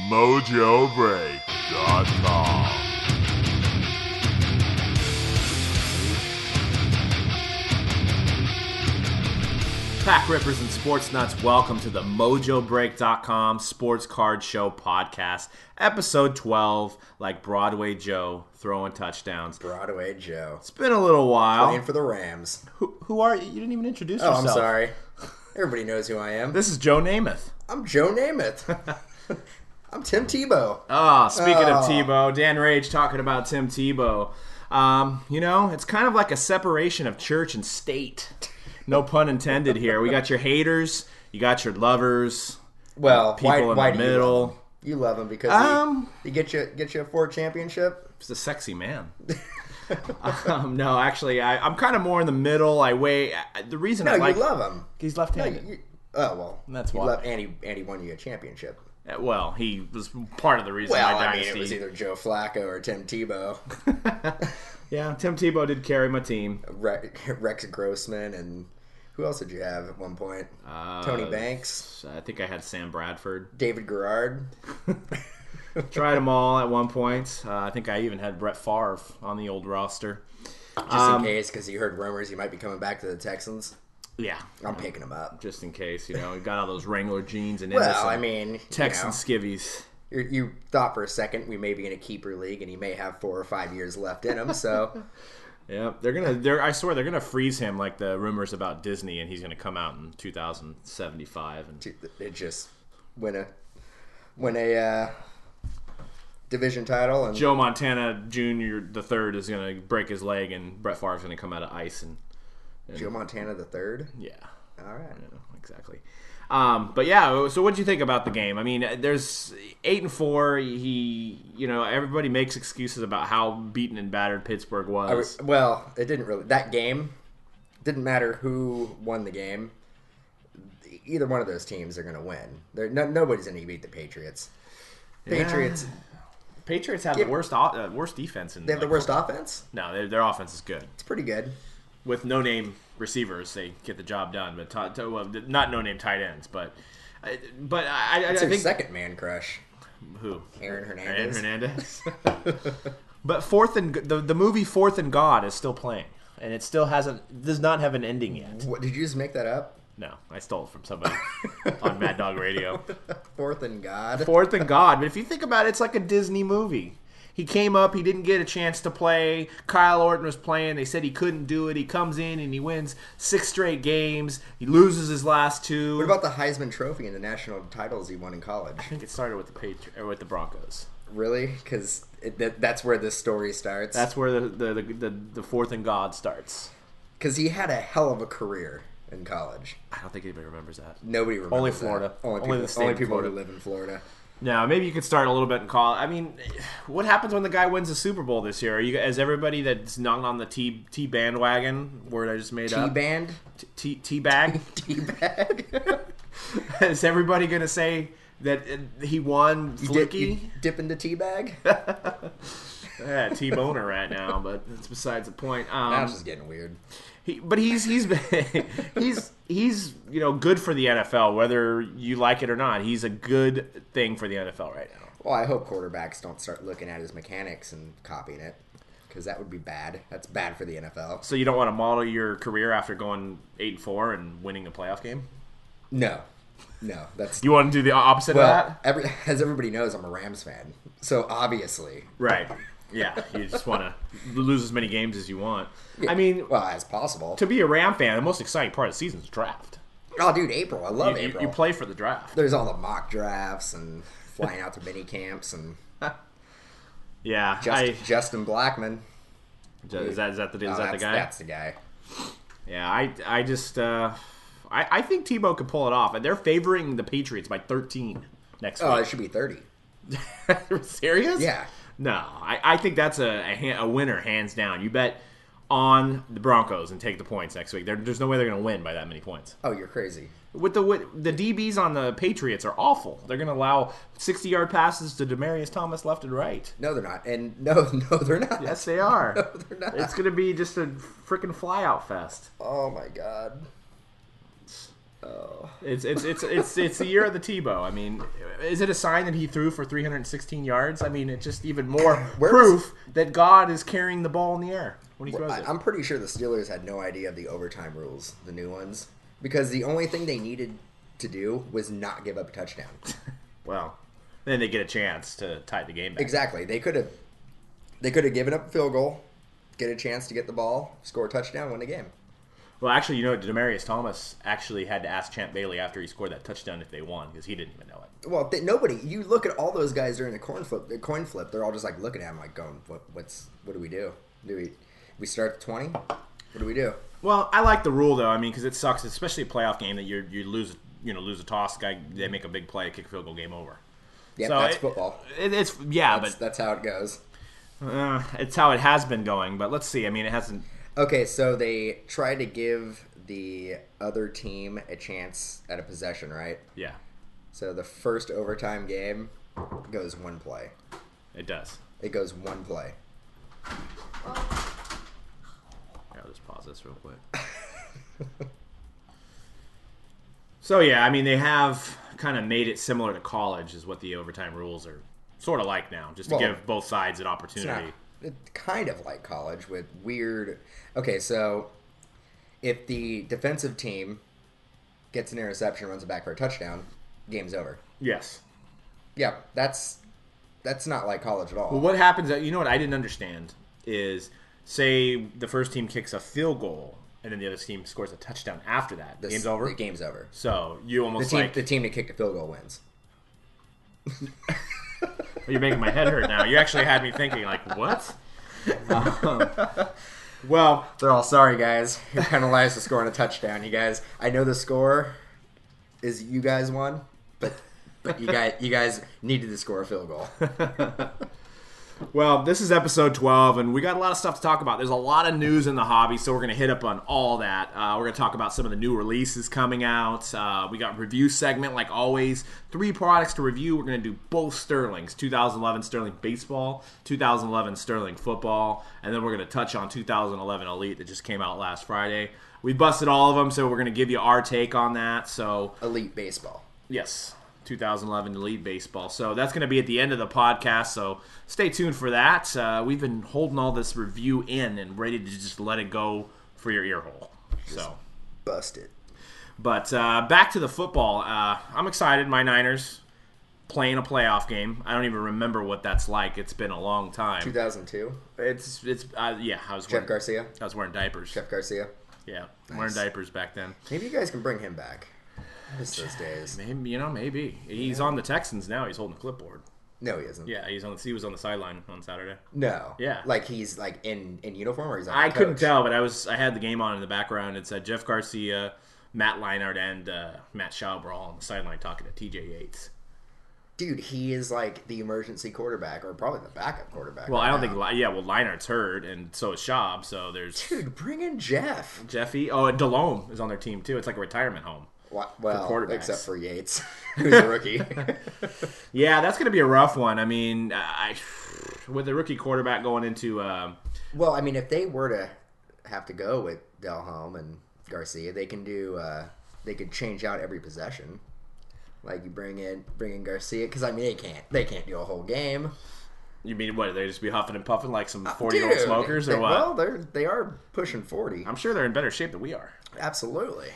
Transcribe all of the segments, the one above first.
MojoBreak.com. Pack Rippers and Sports Nuts, welcome to the MojoBreak.com Sports Card Show podcast, episode 12, like Broadway Joe throwing touchdowns. Broadway Joe. It's been a little while. Playing for the Rams. Who are you? You didn't even introduce Oh, yourself. I'm sorry. Everybody knows who I am. This is Joe Namath. I'm Joe Namath. I'm Tim Tebow. Speaking of Tebow, Dan Rage talking about Tim Tebow. It's kind of like a separation of church and state. No pun intended here. We got your haters, you got your lovers. Well, people why in the do middle. You love him because he get you a Ford championship. He's a sexy man. No, actually, I'm kind of more in the middle. The reason No, I like you love him. he's left-handed. That's you why. love and he won you a championship. Well, he was part of the reason Well, my I mean, dynasty. it was either Joe Flacco or Tim Tebow. Yeah, Tim Tebow did carry my team. Rex Grossman and who else did you have at one point? Tony Banks, I think I had Sam Bradford. David Garrard. Tried them all at one point. I think I even had Brett Favre on the old roster. Just in case, because you heard rumors he might be coming back to the Texans. Yeah. I'm picking him up. Just in case, we got all those Wrangler jeans and Well, I mean, Texan skivvies. You thought for a second we may be in a keeper league, and he may have 4 or 5 years left in him. So, yeah, I swear they're gonna freeze him like the rumors about Disney, and he's gonna come out in 2075 and it just win a division title. And Joe Montana Jr. the third is gonna break his leg, and Brett Favre's gonna come out of ice and Joe Montana the third. Yeah. All right. Exactly. But yeah, so what did you think about the game? I mean, there's 8-4. Everybody makes excuses about how beaten and battered Pittsburgh was. Well, it didn't really. That game didn't matter who won the game. Either one of those teams are going to win. Nobody's going to beat the Patriots. Patriots Patriots have the worst defense. They have the worst offense? No, their offense is good. It's pretty good. With no-name receivers, they get the job done. But not no-name tight ends. But I It's think their second man crush. Who? Aaron Hernandez. But the movie Fourth and God is still playing, and it still does not have an ending yet. What, did you just make that up? No, I stole it from somebody on Mad Dog Radio. Fourth and God. Fourth and God. But if you think about it, it's like a Disney movie. He came up, he didn't get a chance to play. Kyle Orton was playing. They said he couldn't do it. He comes in and he wins 6 straight games. He loses his last 2. What about the Heisman Trophy and the national titles he won in college? I think it started with the Broncos. Really? Because that's where this story starts. That's where the Fourth and God starts. Because he had a hell of a career in college. I don't think anybody remembers that. Nobody remembers Only that. Florida. Only the state of people Florida. who live in Florida. Now, maybe you could start a little bit in college. I mean, what happens when the guy wins the Super Bowl this year? Is everybody that's not on the T bandwagon, word I just made up? T-band? T-bag? T-bag? Is everybody going to say that he won fluky? You dip into T-bag? Yeah, T-boner right now, but that's besides the point. That's just getting weird. He's he's good for the NFL, whether you like it or not. He's a good thing for the NFL right now. Well, I hope quarterbacks don't start looking at his mechanics and copying it, because that would be bad. That's bad for the NFL. So you don't want to model your career after going 8-4 and winning a playoff game? No, that's You want to do the opposite of that? As everybody knows, I'm a Rams fan, so obviously, Right. Yeah, you just want to lose as many games as you want. I mean, well, as possible. to be a Ram fan, the most exciting part of the season is the draft. Oh, dude, April. I love April. You play for the draft. There's all the mock drafts and flying out to mini camps and Yeah, Justin Blackman. is that the guy? That's the guy. Yeah, I just I think Tebow could pull it off, and they're favoring the Patriots by 13 next Oh, week. it should be 30. Serious? Yeah. No, I think that's a winner hands down. You bet on the Broncos and take the points next week. There's no way they're going to win by that many points. Oh, you're crazy. With the DBs on the Patriots are awful. They're going to allow 60-yard passes to Demaryius Thomas left and right. No, they're not. And no, they're not. Yes, they are. No, they're not. It's going to be just a freaking flyout fest. Oh my God. It's the year of the Tebow. I mean, is it a sign that he threw for 316 yards? I mean, it's just even more proof that God is carrying the ball in the air when he throws it. I'm pretty sure the Steelers had no idea of the overtime rules, the new ones, because the only thing they needed to do was not give up a touchdown. Well, then they get a chance to tie the game back. Exactly. They could have given up a field goal, get a chance to get the ball, score a touchdown, win the game. Well, actually, you know, Demaryius Thomas actually had to ask Champ Bailey after he scored that touchdown if they won because he didn't even know it. Well, nobody. You look at all those guys during the coin flip. They're all just like looking at him, like going, "What do we do? Do we start at 20? What do we do?" Well, I like the rule though. I mean, because it sucks, especially a playoff game that you lose a toss, guy they make a big play, kick a field goal, game over. Yeah, so that's football. That's how it goes. It's how it has been going. But let's see. I mean, it hasn't. Okay, so they try to give the other team a chance at a possession, right? Yeah. So the first overtime game goes one play. It does. It goes one play. I'll just pause this real quick. So, yeah, I mean, they have kind of made it similar to college is what the overtime rules are sort of like now, just to give both sides an opportunity. It's kind of like college with weird... Okay, so if the defensive team gets an interception, runs it back for a touchdown, game's over. Yes. Yeah, that's not like college at all. Well, what happens, you know what I didn't understand is, say the first team kicks a field goal, and then the other team scores a touchdown after that. Game's over? The game's over. So you almost the team that kicked the field goal wins. You're making my head hurt now. You actually had me thinking, like, what? Well, they're all sorry, guys. You're penalized for scoring a touchdown. You guys, I know the score is you guys won, but you guys needed to score a field goal. Well, this is episode 12, and we got a lot of stuff to talk about. There's a lot of news in the hobby, so we're going to hit up on all that. We're going to talk about some of the new releases coming out. We got review segment, like always. 3 products to review. We're going to do both Sterlings. 2011 Sterling Baseball, 2011 Sterling Football, and then we're going to touch on 2011 Elite that just came out last Friday. We busted all of them, so we're going to give you our take on that. So Elite Baseball. Yes. 2011 Elite Baseball. So that's going to be at the end of the podcast, so stay tuned for that. We've been holding all this review in and ready to just let it go for your ear hole. So bust it. But back to the football. I'm excited. My Niners playing a playoff game. I don't even remember what that's like. It's been a long time. 2002? It's yeah. Jeff Garcia? I was wearing diapers. Jeff Garcia? Yeah, wearing diapers back then. Maybe you guys can bring him back. Miss those days. Maybe. He's on the Texans now. He's holding a clipboard. No, he isn't. Yeah, he was on the sideline on Saturday. No. Yeah. Like he's like in uniform, or he's on I couldn't tell, but I had the game on in the background. It said Jeff Garcia, Matt Leinart, and Matt Schaub were all on the sideline talking to TJ Yates. Dude, he is like the emergency quarterback, or probably the backup quarterback. Well, I don't think. Yeah, well, Leinart's hurt, and so is Schaub. So there's. Dude, bring in Jeff. Jeffy. Oh, and Delhomme is on their team too. It's like a retirement home. Well, except for Yates, who's a rookie. Yeah, that's going to be a rough one. I mean, with the rookie quarterback going into... well, I mean, if they were to have to go with Delhomme and Garcia, they can do... they could change out every possession. Like, you bring in Garcia, because, I mean, they can't do a whole game. You mean, what, they just be huffing and puffing like some 40-year-old smokers, or what? Well, they are pushing 40. I'm sure they're in better shape than we are. Absolutely.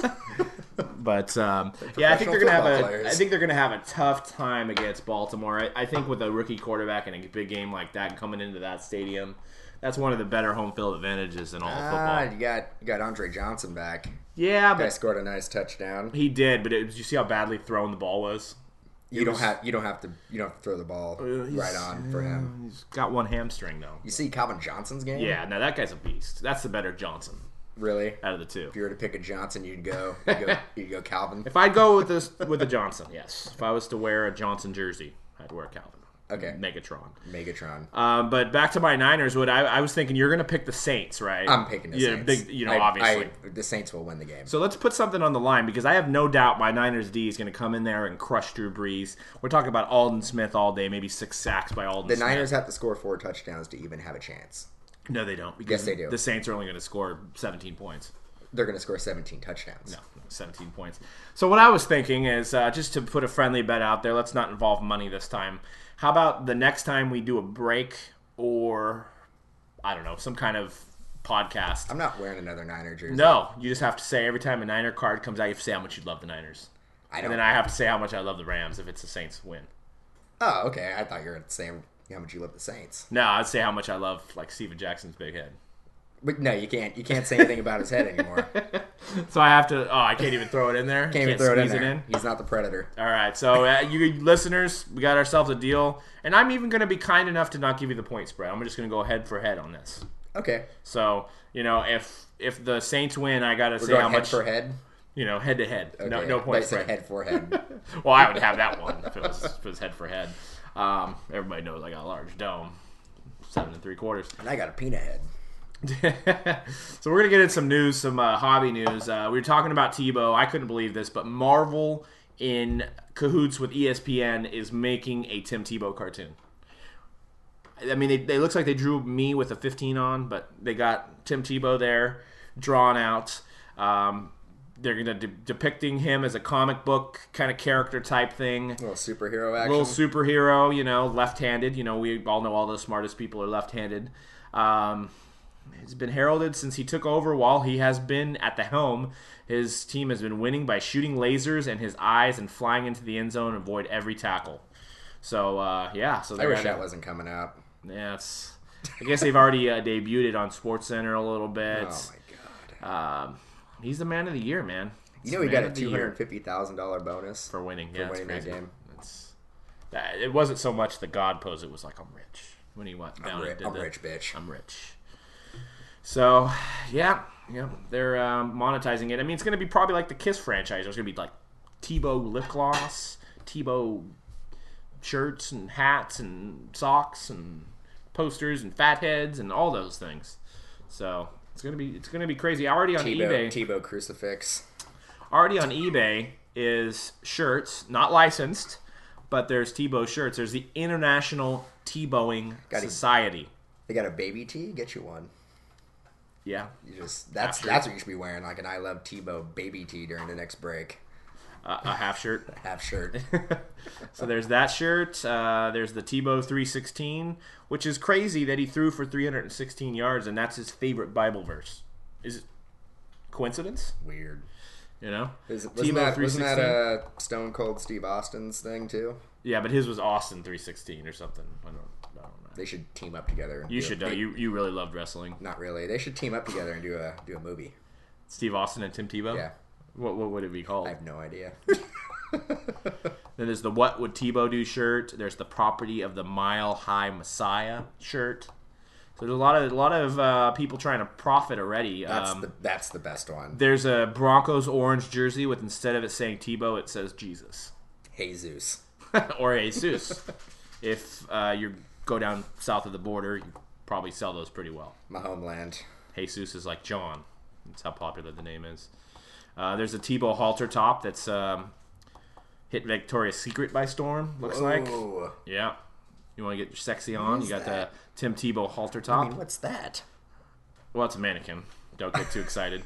But yeah, I think they're gonna have a tough time against Baltimore. I think with a rookie quarterback in a big game like that coming into that stadium, that's one of the better home field advantages in all of football. You got Andre Johnson back. Yeah, but guy scored a nice touchdown. He did, but did you see how badly thrown the ball was? You don't have to throw the ball right on for him. He's got one hamstring though. You see Calvin Johnson's game? Yeah, no, that guy's a beast. That's the better Johnson. Really? Out of the two. If you were to pick a Johnson, you'd go Calvin. If I'd go with a Johnson, yes. If I was to wear a Johnson jersey, I'd wear Calvin. Okay. Megatron. But back to my Niners. What I was thinking, you're going to pick the Saints, right? I'm picking the Saints. Obviously. The Saints will win the game. So let's put something on the line, because I have no doubt my Niners D is going to come in there and crush Drew Brees. We're talking about Aldon Smith all day, maybe 6 sacks by Aldon Smith. The Niners have to score 4 touchdowns to even have a chance. No, they don't. Yes, they do. The Saints are only going to score 17 points. they're going to score 17 touchdowns. No, 17 points. So what I was thinking is, just to put a friendly bet out there, let's not involve money this time. How about the next time we do a break or, I don't know, some kind of podcast? I'm not wearing another Niner jersey. No, you just have to say every time a Niner card comes out, you have to say how much you love the Niners. And then I have to say how much I love the Rams if it's the Saints win. Oh, okay. I thought you were saying how much you love the Saints. No, I'd say how much I love like Steven Jackson's big head. But no, you can't. You can't say anything about his head anymore. So I have to. Oh, I can't even throw it in there. Can't even throw it in there. He's not the Predator. All right, so you listeners, we got ourselves a deal, and I'm even going to be kind enough to not give you the point spread. I'm just going to go head for head on this. Okay. So if the Saints win, I got to say going how much head for head. Head to head. Okay. No point Said spread. head for head. Well, I would have that one if it was head for head. Everybody knows I got a large dome, 7 3/4. And I got a peanut head. So we're gonna get into some news, some hobby news. We were talking about Tebow. I couldn't believe this, but Marvel, in cahoots with ESPN, is making a Tim Tebow cartoon. I mean, they looks like they drew me with a 15 on, but they got Tim Tebow there, drawn out. They're gonna depicting him as a comic book kind of character type thing. Little superhero action. Little superhero, left-handed. We all know all the smartest people are left-handed. It's been heralded since he took over. While he has been at the helm, his team has been winning by shooting lasers in his eyes and flying into the end zone and avoid every tackle. So, yeah. So I wish that wasn't coming out. Yeah, I guess they've already debuted it on SportsCenter a little bit. Oh, my God. He's the man of the year, man. He got a $250,000 bonus for winning. For winning that game. It wasn't so much the God pose. It was like, I'm rich. When he went down and did I'm rich, bitch. I'm rich. So, yeah, they're monetizing it. I mean, it's going to be probably like the Kiss franchise. There's going to be like Tebow lip gloss, Tebow shirts and hats and socks and posters and fat heads and all those things. So it's going to be crazy. Already on eBay, Tebow crucifix. Already on eBay is shirts, not licensed, but there's Tebow shirts. There's the International Tebowing Society. They got a baby tee. Get you one. Yeah, that's what you should be wearing, like an I Love Tebow baby tee during the next break. A half shirt. A half shirt. So there's that shirt. There's the Tebow 316, which is crazy that he threw for 316 yards, and that's his favorite Bible verse. Is it coincidence? Weird. Wasn't that Stone Cold Steve Austin's thing too? Yeah, but his was Austin 316 or something. I don't know. They should team up together. You should. You really loved wrestling. Not really. They should team up together and do a movie. Steve Austin and Tim Tebow. Yeah. What would it be called? I have no idea. Then there's the What Would Tebow Do shirt. There's the Property of the Mile High Messiah shirt. So there's a lot of people trying to profit already. That's the best one. There's a Broncos orange jersey with, instead of it saying Tebow, it says Jesus. Jesus. Or Jesus. If you go down south of the border, you probably sell those pretty well. My homeland. Jesus is like John. That's how popular the name is. There's a Tebow halter top that's hit Victoria's Secret by storm, looks like. Yeah. You want to get your sexy on? You got the Tim Tebow halter top. I mean, what's that? Well, it's a mannequin. Don't get too excited.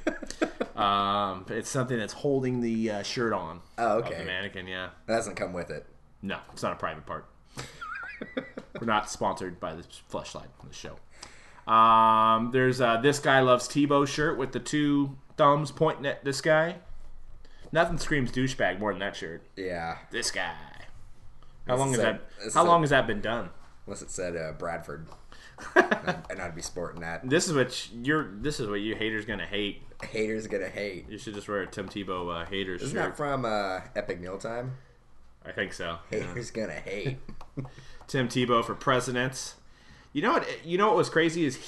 It's something that's holding the shirt on. Oh, okay. Of the mannequin, yeah. That doesn't come with it. No, it's not a private part. We're not sponsored by the Fleshlight on the show. There's This Guy Loves Tebow shirt with the two thumbs pointing at this guy. Nothing screams douchebag more than that shirt. Yeah. This guy. How long has that been done? Unless it said Bradford. And I'd be sporting that. This is what you haters gonna hate. Haters gonna hate. You should just wear a Tim Tebow haters Isn't shirt. that from Epic Mealtime? I think so. Haters gonna hate. Tim Tebow for president. You know what was crazy is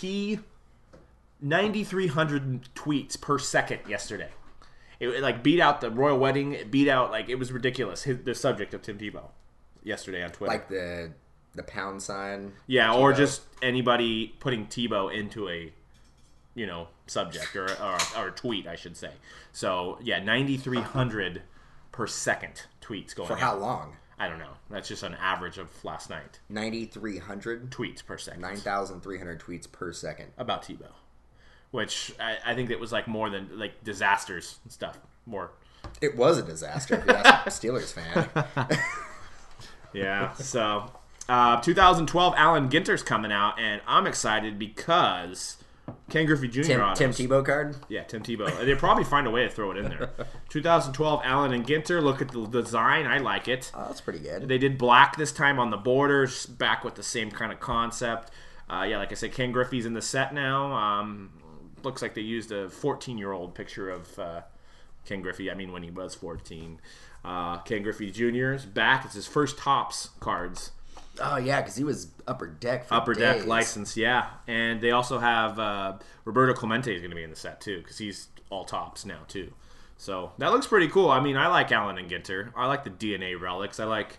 9,300 tweets per second yesterday. It beat out the royal wedding. It beat out, it was ridiculous. The subject of Tim Tebow yesterday on Twitter. Like the pound sign. Yeah, Tebow. or just anybody putting Tebow into a subject or a tweet, I should say. So yeah, 9,300 per second tweets going. For how long? I don't know. That's just an average of last night. 9,300 tweets per second. 9,300 tweets per second about Tebow, which I think it was like more than like disasters and stuff. More. It was a disaster if you ask a Steelers fan. Yeah. So, 2012, Allen Ginter's coming out, and I'm excited because Ken Griffey Jr. Tim autos. Tebow card? Yeah, Tim Tebow. They'll probably find a way to throw it in there. 2012, Allen and Ginter. Look at the design. I like it. Oh, that's pretty good. They did black this time on the borders, back with the same kind of concept. Yeah, like I said, Ken Griffey's in the set now. Looks like they used a 14-year-old picture of Ken Griffey. I mean, when he was 14. Ken Griffey Jr. is back. It's his first Topps cards. Oh, yeah, because he was Upper Deck for Upper days. Deck license, yeah. And they also have Roberto Clemente is going to be in the set, too, because he's all Topps now, too. So that looks pretty cool. I mean, I like Allen and Ginter. I like the DNA relics. I like,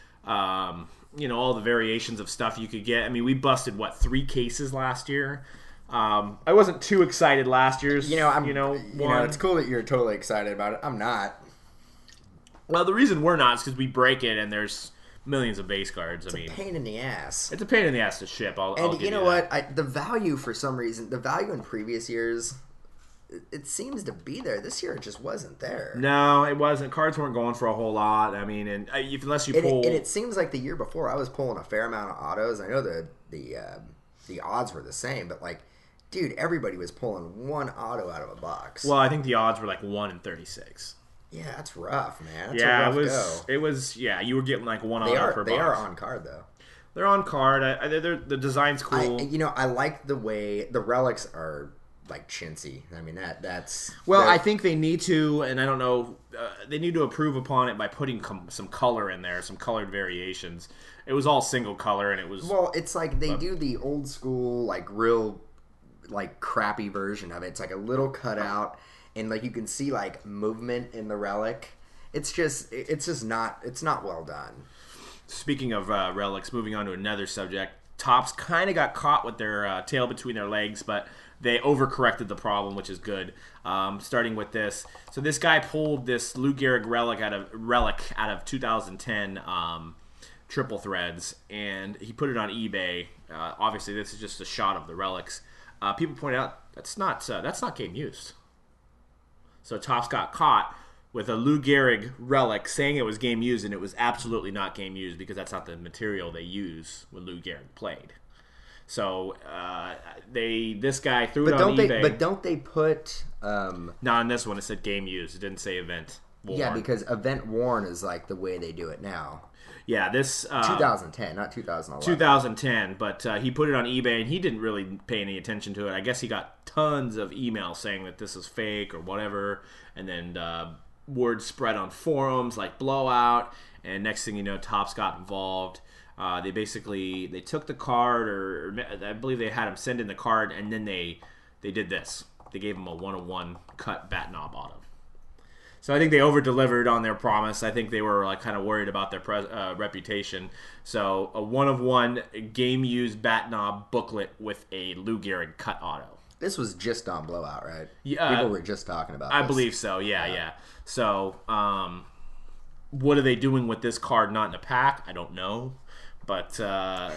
all the variations of stuff you could get. I mean, we busted, 3 cases last year? I wasn't too excited last year's. It's cool that you're totally excited about it. I'm not. Well, the reason we're not is because we break it and there's millions of base cards. It's a pain in the ass. It's a pain in the ass to ship. I'll give you know that. what? The value, for some reason, the value in previous years, it seems to be there. This year, it just wasn't there. No, it wasn't. Cards weren't going for a whole lot. I mean, unless you pull. And it seems like the year before, I was pulling a fair amount of autos. I know the odds were the same, but like, dude, everybody was pulling one auto out of a box. Well, I think the odds were like 1 in 36. Yeah, that's rough, man. That's yeah, a rough go. It was. Yeah, you were getting like one auto per box. They are on card though. They're on card. The design's cool. I like the way the relics are like chintzy. I mean that's. Well, I think they need to, and I don't know. They need to improve upon it by putting some color in there, some colored variations. It was all single color, and it was. Well, it's like they do the old school, like real, like crappy version of it. It's like a little cutout. And like you can see like movement in the relic. It's just not well done. Speaking of relics, moving on to another subject, Topps kind of got caught with their tail between their legs, but they overcorrected the problem, which is good. Starting with this, so this guy pulled this Lou Gehrig relic out of 2010 triple threads, and he put it on eBay. Obviously, this is just a shot of the relics. People point out that's not game used. So Topps got caught with a Lou Gehrig relic saying it was game used, and it was absolutely not game used because that's not the material they use when Lou Gehrig played. So this guy threw it on eBay. But don't they put... Not on this one. It said game used. It didn't say event worn. Yeah, because event worn is like the way they do it now. Yeah, this... 2010, not 2011. 2010, but he put it on eBay, and he didn't really pay any attention to it. I guess he got tons of emails saying that this is fake or whatever, and then word spread on forums like Blowout, and next thing you know, Topps got involved. They took the card, or I believe they had him send in the card, and then they did this. They gave him a 1-of-1 cut bat knob auto. So I think they over-delivered on their promise. I think they were like kind of worried about their reputation. So a 1-of-1 game-used bat knob booklet with a Lou Gehrig cut auto. This was just on Blowout, right? Yeah, people were just talking about I this. believe so, yeah. So what are they doing with this card not in a pack? I don't know. But, that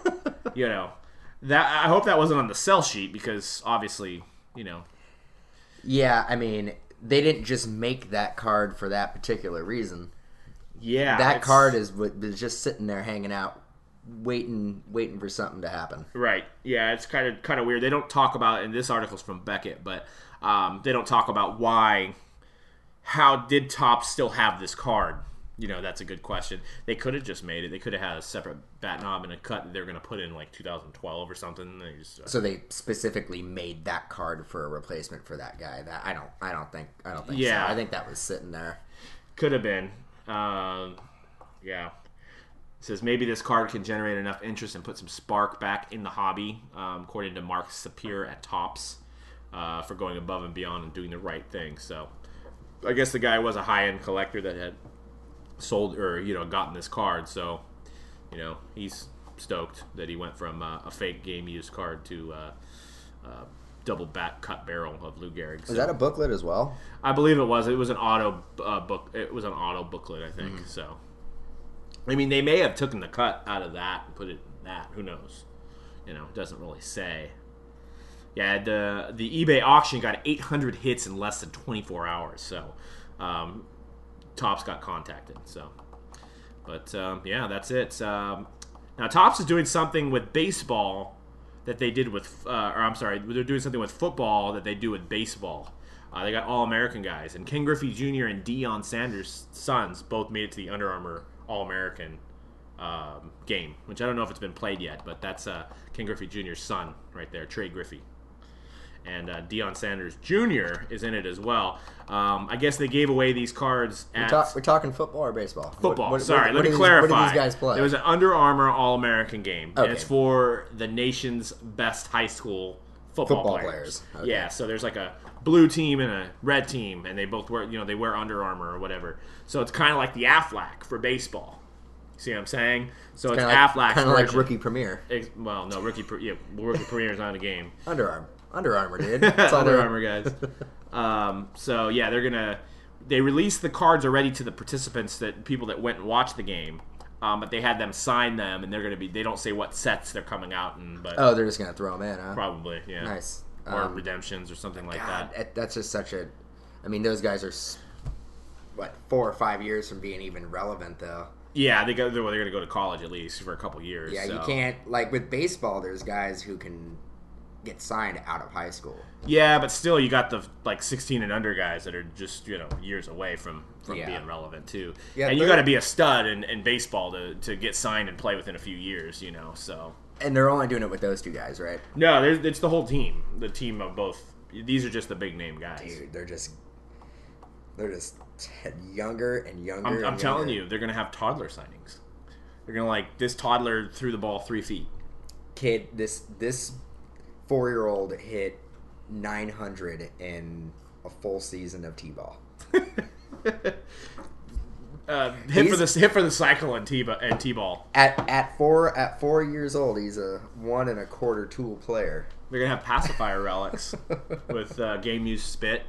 I hope that wasn't on the sell sheet because obviously, Yeah, I mean... They didn't just make that card for that particular reason. Yeah, that card was just sitting there hanging out, waiting for something to happen. Right. Yeah, it's kind of weird. They don't talk about, and this article's from Beckett, but they don't talk about how did Topps still have this card? That's a good question. They could have just made it. They could have had a separate bat knob and a cut that they're going to put in like 2012 or something. So they specifically made that card for a replacement for that guy. That I don't think yeah. so. I think that was sitting there. Could have been. Yeah. It says maybe this card can generate enough interest and put some spark back in the hobby, according to Mark Sapir at Topps, for going above and beyond and doing the right thing. So I guess the guy was a high-end collector that had sold or gotten this card, so he's stoked that he went from a fake game used card to double bat cut barrel of Lou Gehrig. So, is that a booklet as well? I believe it was. It was an auto book. It was an auto booklet, I think. So, I mean, they may have taken the cut out of that and put it in that. Who knows? It doesn't really say. Yeah, the eBay auction got 800 hits in less than 24 hours. So, Topps got contacted. So, but yeah, that's it. Now Topps is doing something with baseball that they did with, or I'm sorry, they're doing something with football that they do with baseball. They got All-American guys, and Ken Griffey Jr. and Deion Sanders' sons both made it to the Under Armour All-American game, which I don't know if it's been played yet, but that's Ken Griffey Jr.'s son right there, Trey Griffey. And Deion Sanders Jr. is in it as well. I guess they gave away these cards at... We're talking football or baseball? Football. Sorry, let me clarify. What do these guys play? It was an Under Armour All-American game. Okay. And it's for the nation's best high school football players. Okay. Yeah, so there's like a blue team and a red team, and they both wear, they wear Under Armour or whatever. So it's kind of like the Aflac for baseball. See what I'm saying? So it's Aflac's kind of like Rookie Premier. Well, no, Rookie Premier is not a game. Under Armour, dude. It's Under Armour guys. So yeah, they released the cards already to the participants, that people that went and watched the game. But they had them sign them, and they don't say what sets they're coming out in, but they're just gonna throw them in, huh? Probably, yeah. Nice. Or redemptions or something like that. That's just such a. I mean, those guys are 4 or 5 years from being even relevant, though. Yeah, they're going to go to college at least for a couple years. Yeah, so. you can't, like with baseball. There's guys who can get signed out of high school. Yeah, but still, you got the 16 and under guys that are just years away from being relevant too. Yeah, and you got to be a stud in baseball to get signed and play within a few years. So. And they're only doing it with those two guys, right? No, it's the whole team. The team of both. These are just the big name guys. Dude, they're just younger and younger. I'm telling you, they're gonna have toddler signings. They're gonna this toddler threw the ball 3 feet. Kid, this 4-year-old hit 900 in a full season of t-ball. Hit for the cycle and t-ball. At 4 years old, he's a 1 1/4 tool player. They're gonna have pacifier relics with game used spit.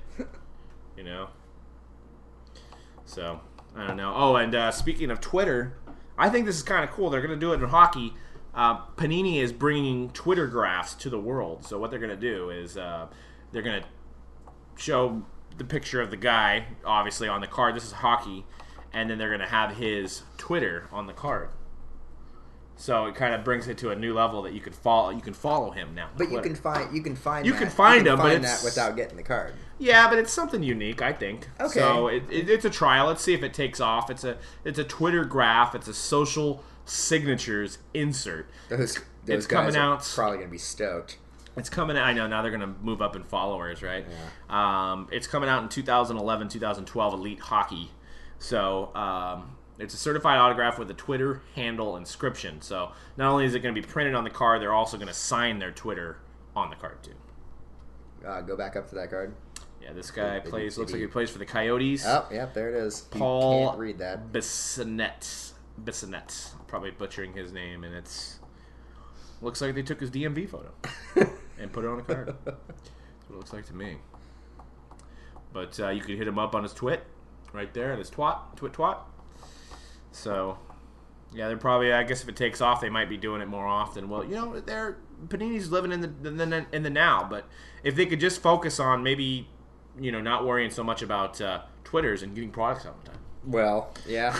So I don't know. Oh, and speaking of Twitter, I think this is kind of cool. They're gonna do it in hockey. Panini is bringing Twitter graphs to the world. So what they're gonna do is they're gonna show the picture of the guy, obviously on the card. This is hockey. And then they're gonna have his Twitter on the card, so it kind of brings it to a new level that you can follow. You can follow him now. But you can find that without getting the card. Yeah, but it's something unique, I think. Okay. So it's a trial. Let's see if it takes off. It's a Twitter graph. It's a social signatures insert. Those it's guys coming are out. Probably gonna be stoked. It's coming out. I know now they're going to move up in followers, right? Yeah. It's coming out in 2011, 2012 Elite Hockey. So it's a certified autograph with a Twitter handle inscription. So not only is it going to be printed on the card, they're also going to sign their Twitter on the card too. Go back up to that card. Yeah, this guy looks like he plays for the Coyotes. Oh, yep, there it is. Paul you can't read that. Bissonnette. Probably butchering his name, and looks like they took his DMV photo and put it on a card. That's what it looks like to me. But you could hit him up on his twit. Right there, his twat. So, yeah, they're probably. I guess if it takes off, they might be doing it more often. Well, Panini's living in the now. But if they could just focus on maybe, not worrying so much about Twitters and getting products out on time. Well, yeah,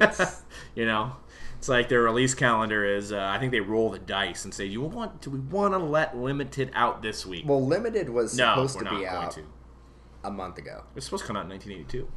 it's like their release calendar is. I think they roll the dice and say, do we want to let Limited out this week? Well, Limited was supposed to be out a month ago. It was supposed to come out in 1982.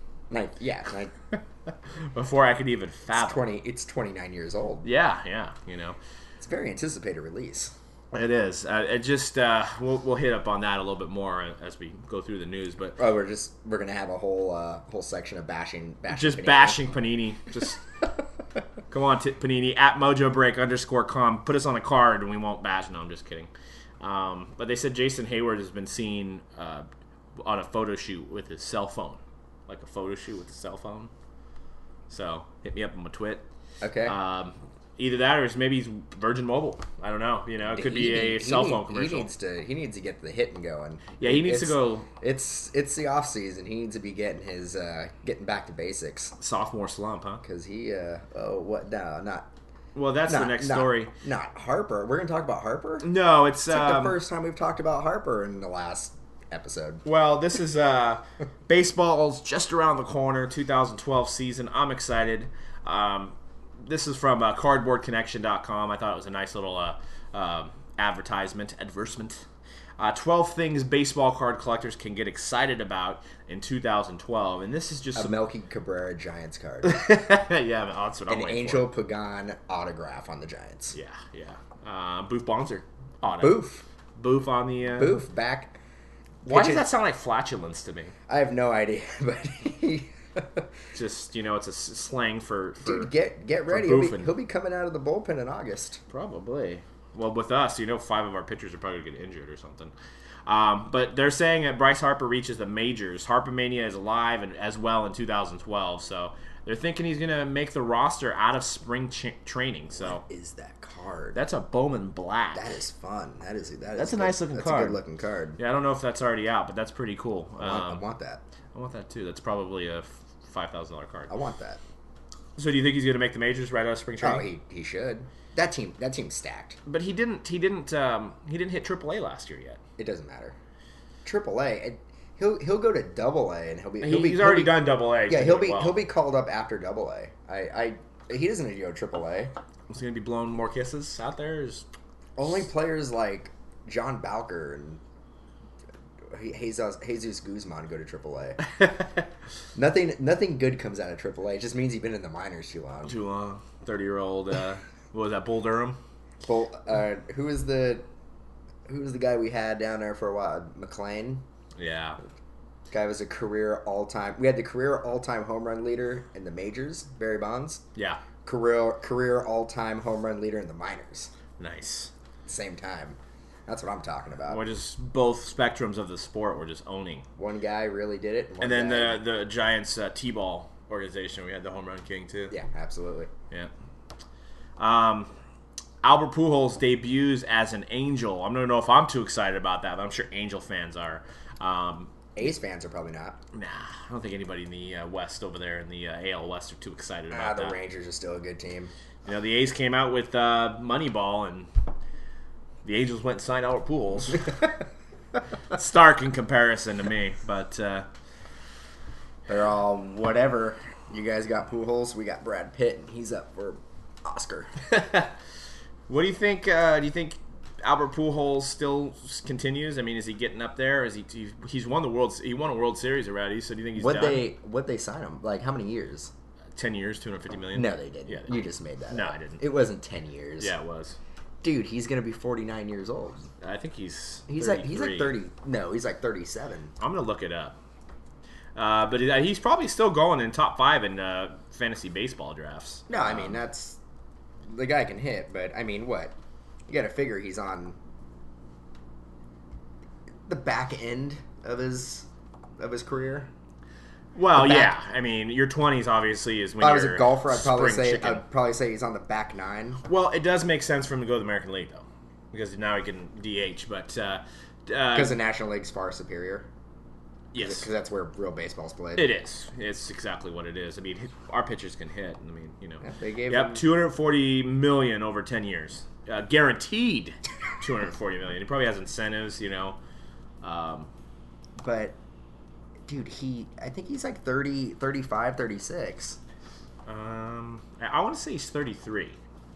Before I could even fathom. It's 29 years old. Yeah. It's a very anticipated release. It is. It just we'll hit up on that a little bit more as we go through the news. But we're gonna have a whole section of bashing. Just Panini. bashing Panini. Just come on, Panini at @MojoBreak_com. Put us on a card and we won't bash. No, I'm just kidding. But they said Jason Hayward has been seen on a photo shoot with his cell phone. Like a photo shoot with a cell phone. So hit me up on my twit. Okay. Either that or maybe he's Virgin Mobile. I don't know. It could be a cell phone commercial. He needs to get the hitting going. Yeah, he needs to go. It's the off season. He needs to be getting getting back to basics. Sophomore slump, huh? Because Well, that's the next story. Not Harper. We're going to talk about Harper? No, it's like the first time we've talked about Harper in the last episode. Well, this is baseball's just around the corner, 2012 season. I'm excited. This is from cardboardconnection.com. I thought it was a nice little advertisement. 12 things baseball card collectors can get excited about in 2012, and this is just a Melky Cabrera Giants card. Yeah, that's what I'm An waiting Angel for. Pagan autograph on the Giants. Yeah. Boof Bonser auto. Boof on the Boof back. Why does that sound like flatulence to me? I have no idea, but just it's a slang for dude, get ready. He'll be coming out of the bullpen in August. Probably. Well, with us, 5 of our pitchers are probably going to get injured or something. But they're saying that Bryce Harper reaches the majors. Harpermania is alive and as well in 2012, so they're thinking he's going to make the roster out of spring training. So what is that card? That's a Bowman Black. That is fun. That's a nice looking card. That's a good looking card. Yeah, I don't know if that's already out, but that's pretty cool. I want that. I want that too. That's probably a $5,000 card. I want that. So do you think he's going to make the majors right out of spring training? Oh, he should. That team's stacked. But he didn't hit AAA last year yet. It doesn't matter. AAA, he'll go to AA and he's already done AA. Yeah, he'll be called up after AA. He doesn't need to go AAA. Is he gonna be blowing more kisses out there? Only players like John Balker and Jesus Guzman go to AAA. Nothing good comes out of AAA. It just means you've been in the minors too long. 30-year-old. What was that? Bull Durham. Who was the guy we had down there for a while? McLean. Yeah. This guy was a career all-time. We had the career all-time home run leader in the majors, Barry Bonds. Yeah. Career all-time home run leader in the minors. Nice. Same time. That's what I'm talking about. We're just both spectrums of the sport. We're just owning. One guy really did it. And then the Giants T-ball organization, we had the home run king too. Yeah, absolutely. Yeah. Albert Pujols debuts as an Angel. I don't know if I'm too excited about that, but I'm sure Angel fans are. A's fans are probably not. Nah, I don't think anybody in the West over there in the AL West are too excited about that. The Rangers are still a good team. The A's came out with Moneyball, and the Angels went and signed Albert Pujols. Stark in comparison to me, but they're all whatever. You guys got Pujols, we got Brad Pitt, and he's up for Oscar. What do you think? Do you think Albert Pujols still continues? I mean, is he getting up there? Is he's won the World? He won a World Series already. So do you think he's done? What they sign him? Like how many years? 10 years, $250 million. No, they didn't. Yeah, you just made that. No, up. I didn't. It wasn't 10 years. Yeah, it was. Dude, he's gonna be 49 years old. I think he's like 30. No, he's like 37. I'm gonna look it up. But he's probably still going in top 5 in fantasy baseball drafts. No, I mean that's the guy can hit, but I mean what? You got to figure he's on the back end of his career. Well, yeah. I mean, your 20s obviously is when if I you're was a golfer, I'd chicken. probably say he's on the back 9. Well, it does make sense for him to go to the American League though, because now he can DH. But because the National League's far superior. Yes, because that's where real baseball's played. It is. It's exactly what it is. I mean, our pitchers can hit. I mean, Yeah, they gave him $240 million over 10 years, guaranteed. $240 million. He probably has incentives, But, dude, I think he's like 30, 35, 36. I want to say he's 33.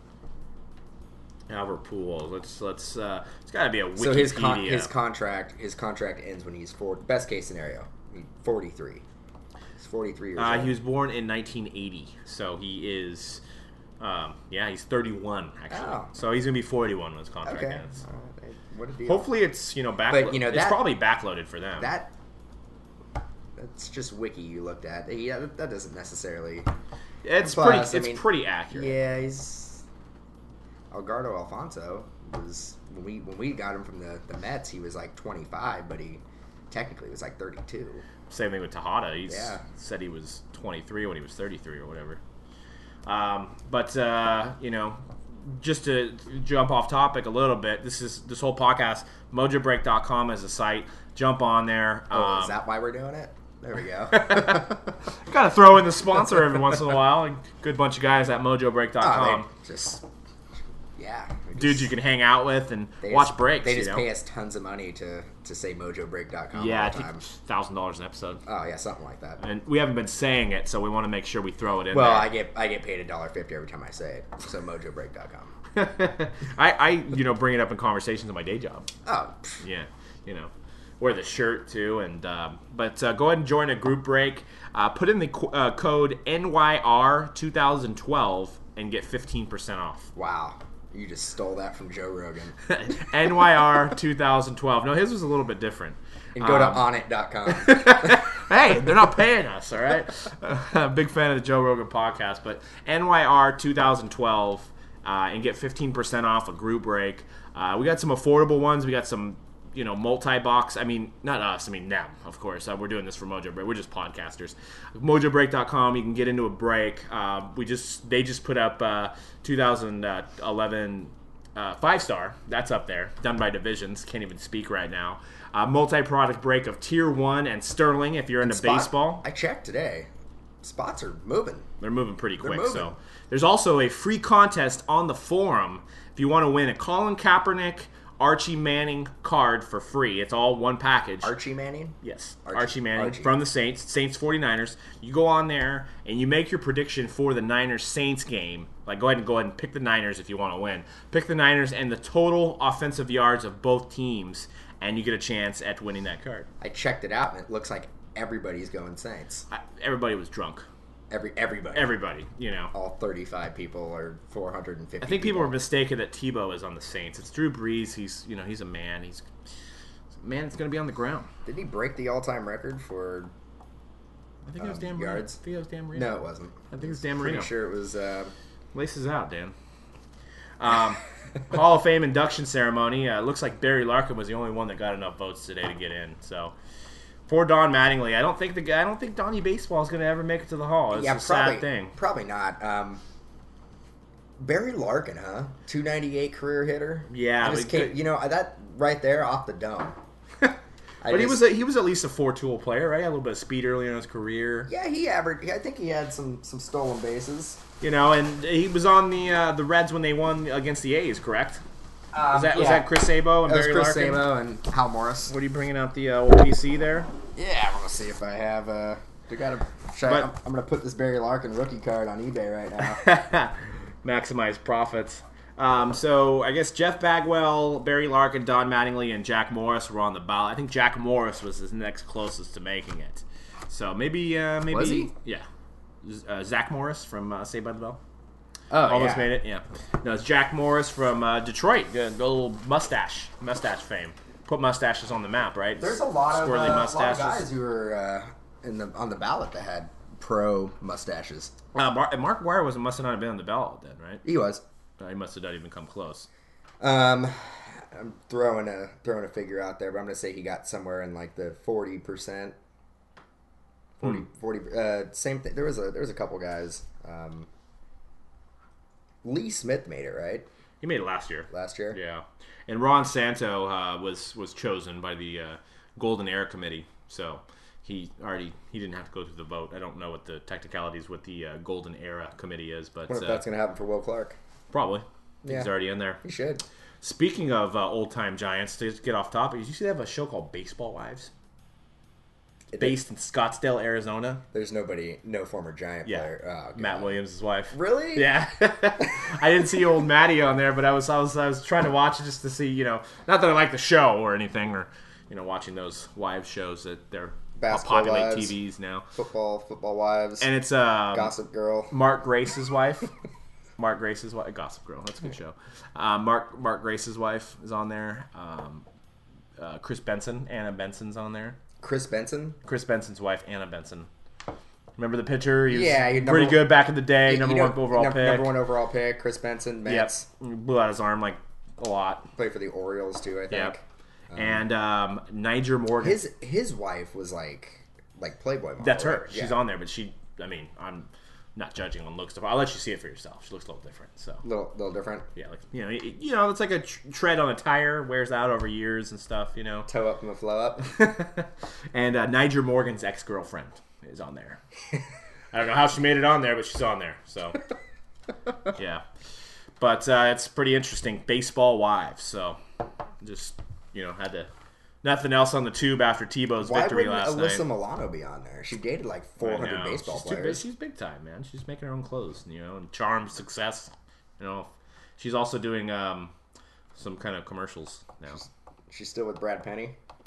Albert Pujols. It's got to be a Wikipedia. So his contract ends when he's 40. Best case scenario, 43. He's 43 years old. He was born in 1980, so he is. He's 31 actually. Oh. So he's gonna be 41 when his contract ends. What a deal. Hopefully, it's But, it's probably backloaded for them. That's just wiki you looked at. That doesn't necessarily. It's Plus, pretty accurate. Yeah, he's. Algardo Alfonso was when we got him from the Mets, he was like 25, but he technically was like 32. Same thing with Tejada. He said he was 23 when he was 33 or whatever. Just to jump off topic a little bit, this whole podcast, MojoBreak.com is a site. Jump on there. Is that why we're doing it? There we go. Got to throw in the sponsor every once in a while. A good bunch of guys at Oh, MojoBreak.com. Dudes you can hang out with and watch breaks. They just pay us tons of money to say MojoBreak.com. Yeah, all I the think time. $1,000 an episode. Oh yeah, something like that. And we haven't been saying it, so we want to make sure we throw it in Well, there. I get paid $1.50 every time I say it. So MojoBreak.com. I bring it up in conversations at my day job. Oh, Yeah, wear the shirt too. And but go ahead and join a group break. Put in the code NYR2012 and get 15% off. wow. You just stole that from Joe Rogan. NYR2012. No, his was a little bit different. And go to onit.com. Hey, they're not paying us, all right? Big fan of the Joe Rogan podcast, but NYR2012 and get 15% off a group break. We got some affordable ones. We got some, multi-box. I mean, not us. I mean, them, of course. We're doing this for Mojo Break. We're just podcasters. MojoBreak.com. You can get into a break. They just put up 2011 5-star. That's up there. Done by divisions. Can't even speak right now. Multi-product break of Tier 1 and Sterling if you're into baseball. I checked today. Spots are moving. They're moving pretty quick. moving. So there's also a free contest on the forum if you want to win a Colin Kaepernick, Archie Manning card for free. It's all one package. Archie Manning? Yes, Archie Archie Manning Archie. from the Saints 49ers. You go on there and you make your prediction for the Niners-Saints game. Like, go ahead and pick the Niners if you want to win. Pick the Niners and the total offensive yards of both teams, and you get a chance at winning that card. I checked it out, and it looks like everybody's going Saints. Everybody was drunk. Everybody. Everybody, All 35 people or 450 I think people were mistaken that Tebow is on the Saints. It's Drew Brees. He's a man. He's a man that's going to be on the ground. Didn't he break the all-time record for I think it was Dan Marino. yards? I think it was Dan Marino. No, it wasn't. I think it was Dan Marino. Pretty sure it was... Laces out, Dan. Hall of Fame induction ceremony. Looks like Barry Larkin was the only one that got enough votes today to get in. So, for Don Mattingly, I don't think Donnie Baseball is going to ever make it to the Hall. It's a sad thing. Probably not. Barry Larkin, huh? 298 career hitter. Yeah, I just can't, that right there off the dome. But he was at least a 4-tool player, right? A little bit of speed early in his career. Yeah, he averaged. I think he had some stolen bases. And he was on the Reds when they won against the A's, correct? Was that Chris Sabo and That was Barry Chris Larkin? Sabo and Hal Morris. What are are you bringing out the old PC there? Yeah, I'm gonna see if I have. They gotta. I'm gonna put this Barry Larkin rookie card on eBay right now. Maximize profits. So I guess Jeff Bagwell, Barry Larkin, Don Mattingly, and Jack Morris were on the ballot. I think Jack Morris was his next closest to making it. So maybe Was he? Yeah. Zach Morris from Saved by the Bell. Oh, Almost yeah. made it. Yeah. No, it's Jack Morris from Detroit. The little mustache fame. Put mustaches on the map, right? There's a lot of Squirrely mustaches. guys who were on the ballot that had pro mustaches. Mark Wire must have not been on the ballot then, right? He was. He must have not even come close. I'm throwing a figure out there, but I'm gonna say he got somewhere in like the 40%. 40 same thing. There was a couple guys. Lee Smith made it, right? He made it last year. Last year? Yeah. And Ron Santo was chosen by the Golden Era Committee, so he didn't have to go through the vote. I don't know what the technicalities with the Golden Era Committee is, but I wonder if that's gonna happen for Will Clark. probably. Yeah. He's already in there. He should. Speaking of old-time Giants, to get off topic, did you see they have a show called Baseball Wives? Based in Scottsdale, Arizona. There's no former Giant player. Oh, God. Matt Williams' wife. Really? Yeah. I didn't see old Maddie on there, but I was trying to watch it just to see, not that I like the show or anything, or watching those wives shows that they're Basketball populate Wives. TVs now. Football Wives. And it's Gossip Girl. Mark Grace's wife. Mark Grace's wife. Gossip Girl. That's a good show. Mark Grace's wife is on there. Chris Benson. Anna Benson's on there. Chris Benson. Chris Benson's wife, Anna Benson. Remember the pitcher? He was Yeah, pretty good back in the day. Number one overall pick. Number one overall pick. Chris Benson. Yep. Mets. Blew out his arm like a lot. Played for the Orioles too, I think. Yep. And Niger Morgan. His wife was like Playboy model. That's her. right? She's Yeah. on there, but I'm not judging on looks. I'll let you see it for yourself. She looks a little different. So Little different. yeah, like it's like a tread on a tire, wears out over years and stuff. Toe up and a flow up. And Niger Morgan's ex-girlfriend is on there. I don't know how she made it on there, but she's on there. So, yeah. But it's pretty interesting. Baseball wives. So, just, had to... Nothing else on the tube after Tebow's victory last night. Why wouldn't Alyssa Milano be on there? She dated like 400 baseball players. She's big time, man. She's making her own clothes, and charm, success. She's also doing some kind of commercials now. She's still with Brad Penny?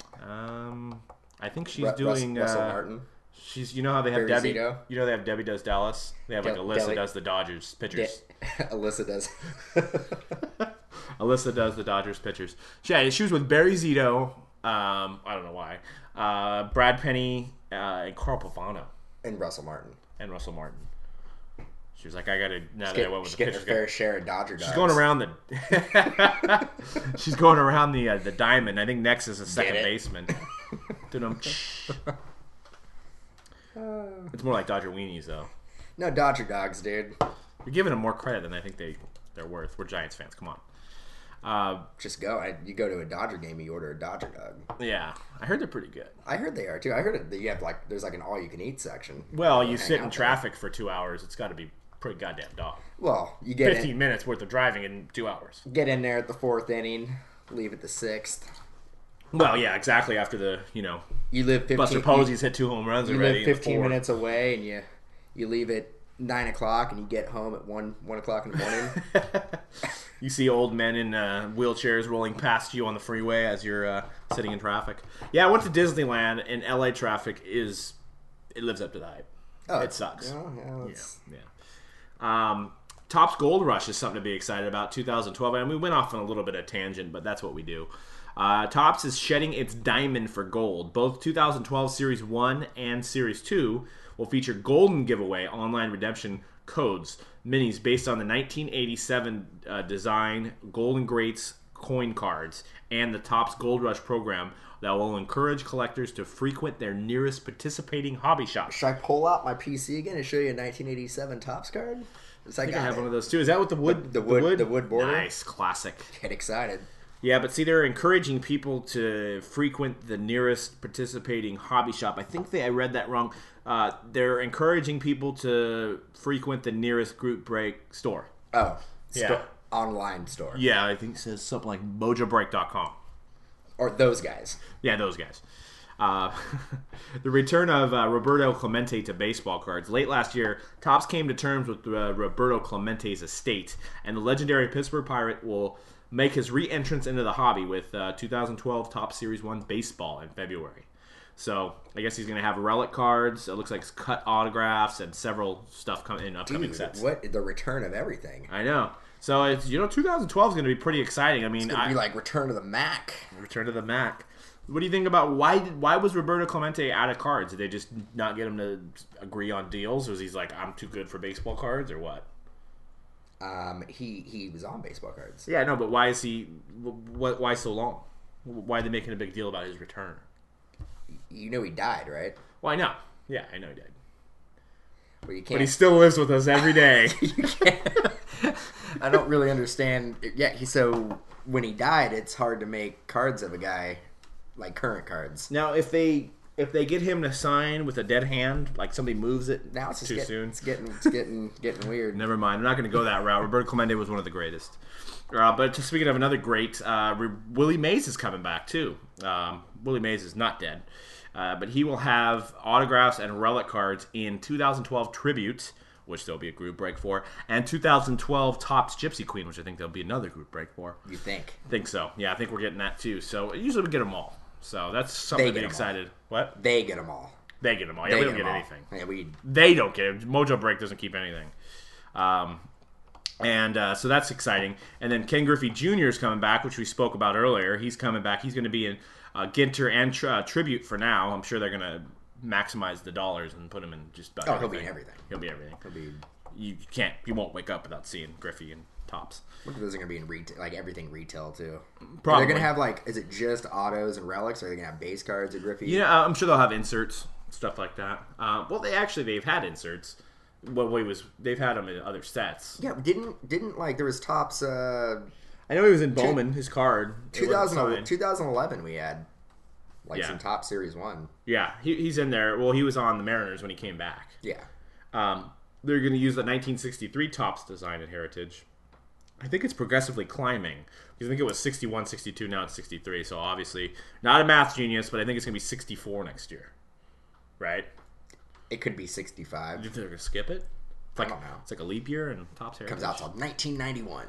I think she's doing... Russell Martin? She's, how they have Debbie? Zito? They have Debbie Does Dallas? They have Alyssa does the Dodgers pitchers. Alyssa does. Alyssa does the Dodgers pitchers. Yeah, she was with Barry Zito. I don't know why. Brad Penny and Carl Pavano. And Russell Martin. She was like, I gotta now that I went with the pitchers. She's getting her fair share of Dodger dogs. She's going around the. She's going around the diamond. I think next is a second baseman. It's more like Dodger weenies though. No, Dodger dogs, dude. You're giving them more credit than I think they're worth. We're Giants fans. Come on. Just go. You go to a Dodger game, you order a Dodger dog. Yeah, I heard they're pretty good. I heard they are too. I heard that you have there's like an all-you-can-eat section. Well, you sit in traffic for 2 hours. It's got to be pretty goddamn dog. Well, you get 15 minutes worth of driving in 2 hours. Get in there at the 4th inning, leave at the 6th. Well, yeah, exactly. After the you live 15, Buster Posey's hit 2 home runs already. You live 15 minutes away, and you leave at 9 o'clock, and you get home at 1 o'clock in the morning. You see old men in wheelchairs rolling past you on the freeway as you're sitting in traffic. Yeah, I went to Disneyland, and LA traffic it lives up to the hype. Oh, it sucks. Yeah. Topps Gold Rush is something to be excited about. 2012, and we went off on a little bit of tangent, but that's what we do. Topps is shedding its diamond for gold. Both 2012 Series 1 and Series 2 will feature golden giveaway online redemption codes, minis based on the 1987 design Golden Greats coin cards and the Topps Gold Rush program that will encourage collectors to frequent their nearest participating hobby shop. Should I pull out my PC again and show you a 1987 Topps card? I think I have one of those too. Is that with the wood? The wood border? Nice, classic. Get excited. Yeah, but see, they're encouraging people to frequent the nearest participating hobby shop. I think I read that wrong. They're encouraging people to frequent the nearest group break store. Oh, yeah. Online store. Yeah, I think it says something like mojobreak.com. Or those guys. Yeah, those guys. The return of Roberto Clemente to baseball cards. Late last year, Topps came to terms with Roberto Clemente's estate, and the legendary Pittsburgh Pirate will make his re-entrance into the hobby with 2012 Topps Series 1 baseball in February. So I guess he's going to have relic cards. It looks like cut autographs and several stuff coming in upcoming sets. What the return of everything? I know. So it's 2012 is going to be pretty exciting. I mean, it's going to be like Return of the Mac. Return of the Mac. What do you think about why was Roberto Clemente out of cards? Did they just not get him to agree on deals? Or was he like, I'm too good for baseball cards, or what? He was on baseball cards. Yeah, no, but why is he? Why so long? Why are they making a big deal about his return? You know he died, right? Well, I know. Yeah, I know he died. Well, you can't. But he still lives with us every day. You can't. I don't really understand. Yeah, so when he died, it's hard to make cards of a guy, like current cards. Now, if they get him to sign with a dead hand, like somebody moves it, now it's too soon. It's getting weird. Never mind. I'm not going to go that route. Roberto Clemente was one of the greatest. But speaking of another great, Willie Mays is coming back too. Willie Mays is not dead, but he will have autographs and relic cards in 2012 Tribute, which there'll be a group break for, and 2012 Topps Gypsy Queen, which I think there'll be another group break for. You think? I think so. Yeah, I think we're getting that too. So usually we get them all. So that's something to be excited. What? They get them all. They get them all. Yeah, we don't get anything. Yeah, They don't get it. Mojo Break doesn't keep anything. So that's exciting. And then Ken Griffey Jr. is coming back, which we spoke about earlier. He's coming back. He's going to be in Ginter and Tribute for now. I'm sure they're going to maximize the dollars and put him in just about everything. He'll be in everything. He'll be everything. He'll be. You won't wake up without seeing Griffey and Topps. What if those are going to be in retail, like everything retail too? Probably. They're going to have is it just autos and relics, or are they going to have base cards of Griffey? Yeah, I'm sure they'll have inserts, stuff like that. Well, they've had inserts. They've had them in other sets. Yeah, didn't there was Topps. I know he was in Bowman. His card. 2011 we had some Topps Series 1. Yeah, he's in there. Well, he was on the Mariners when he came back. Yeah. They're going to use the 1963 Topps design at Heritage. I think it's progressively climbing. Because I think it was 61, 62, now it's 63. So obviously, not a math genius, but I think it's going to be 64 next year. Right? It could be 65. Do you think they're going to skip it? I don't know. It's like a leap year and Topps Heritage. Comes out till 1991.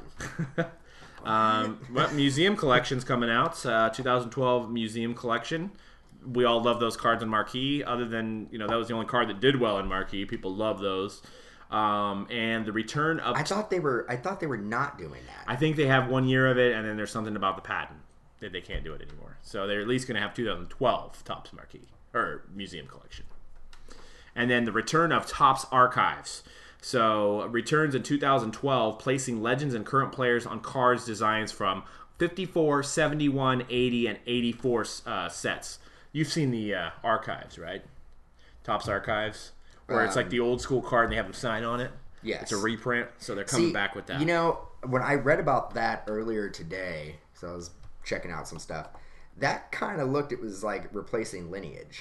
Well, museum collection's coming out. 2012 museum collection. We all love those cards in Marquee. Other than that was the only card that did well in Marquee. People love those. And the return of I thought they were not doing that. I think they have 1 year of it, and then there's something about the patent that they can't do it anymore. So they're at least going to have 2012 Topps Marquee or museum collection. And then the return of Topps Archives. So returns in 2012, placing legends and current players on cards designs from 54, 71, 80, and 84 sets. You've seen the archives, right? Topps Archives, where it's like the old school card and they have them sign on it. Yes. It's a reprint, so they're coming back with that. When I read about that earlier today, so I was checking out some stuff, that kind of looked, it was like replacing Lineage.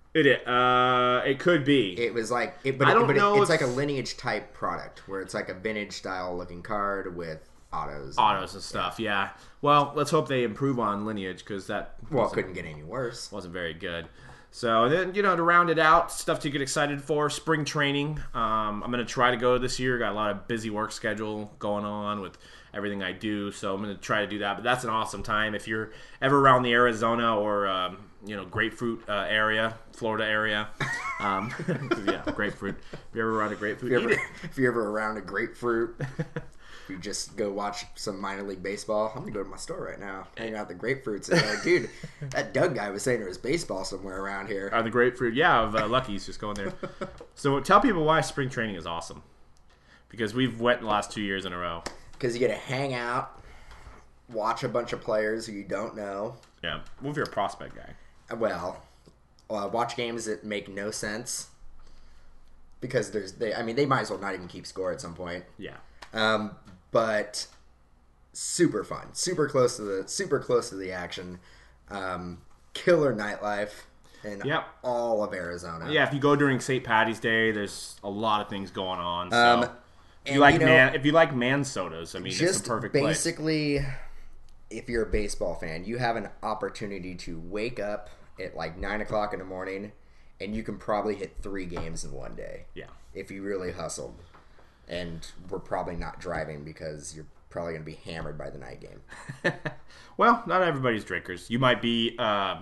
It could be. It was like, it's like a Lineage type product where it's like a vintage style looking card with autos and stuff. Yeah. Well, let's hope they improve on Lineage because that couldn't get any worse. Wasn't very good. So then to round it out, stuff to get excited for, spring training. I'm going to try to go this year. Got a lot of busy work schedule going on with everything I do, so I'm going to try to do that. But that's an awesome time if you're ever around the Arizona or grapefruit area, Florida area. Yeah, grapefruit. If you're ever around a grapefruit, if you're ever around a grapefruit, you just go watch some minor league baseball. I'm gonna go to my store right now, hang out the grapefruits. And like, dude, that Doug guy was saying there was baseball somewhere around here. The grapefruit, yeah, of Lucky's just going there. So tell people why spring training is awesome, because we've went the last 2 years in a row. Because you get to hang out, watch a bunch of players who you don't know. Yeah, what if you're a prospect guy? Well, watch games that make no sense because they might as well not even keep score at some point. Yeah. But super fun, super close to the action. Killer nightlife in all of Arizona. Yeah, if you go during St. Patty's Day, there's a lot of things going on. So if you like man sodas, I mean, it's the perfect place. Basically, if you're a baseball fan, you have an opportunity to wake up at like 9 o'clock in the morning, and you can probably hit 3 games in one day. Yeah, if you really hustled. And we're probably not driving because you're probably going to be hammered by the night game. Well, not everybody's drinkers. You might be,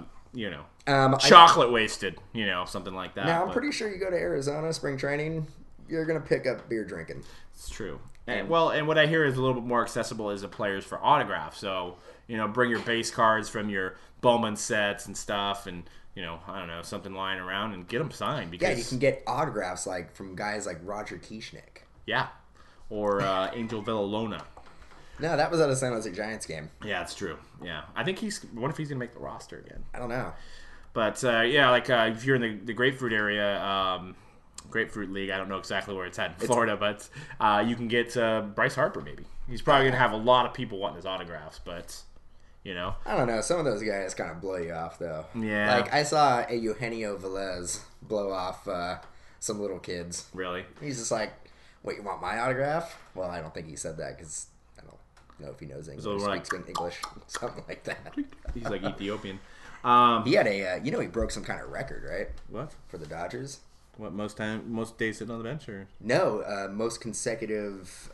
chocolate wasted, something like that. Now, I'm pretty sure you go to Arizona spring training, you're going to pick up beer drinking. It's true. And what I hear is a little bit more accessible is the players for autographs. So, bring your base cards from your Bowman sets and stuff and, I don't know, something lying around and get them signed. Because you can get autographs like from guys like Roger Kieschnick. Yeah. Or Angel Villalona. No, that was at a San Jose Giants game. Yeah, it's true. Yeah. I think what if he's going to make the roster again? I don't know. But, if you're in the Grapefruit area, Grapefruit League, I don't know exactly where it's at in Florida, but you can get Bryce Harper maybe. He's probably going to have a lot of people wanting his autographs, but, I don't know. Some of those guys kind of blow you off, though. Yeah. Like, I saw a Eugenio Velez blow off some little kids. Really? He's just like, wait, you want my autograph? Well, I don't think he said that because I don't know if he knows English, speaks English, something like that. He's like Ethiopian. He had he broke some kind of record, right? What? For the Dodgers? What, most days sitting on the bench? Or? No, most consecutive,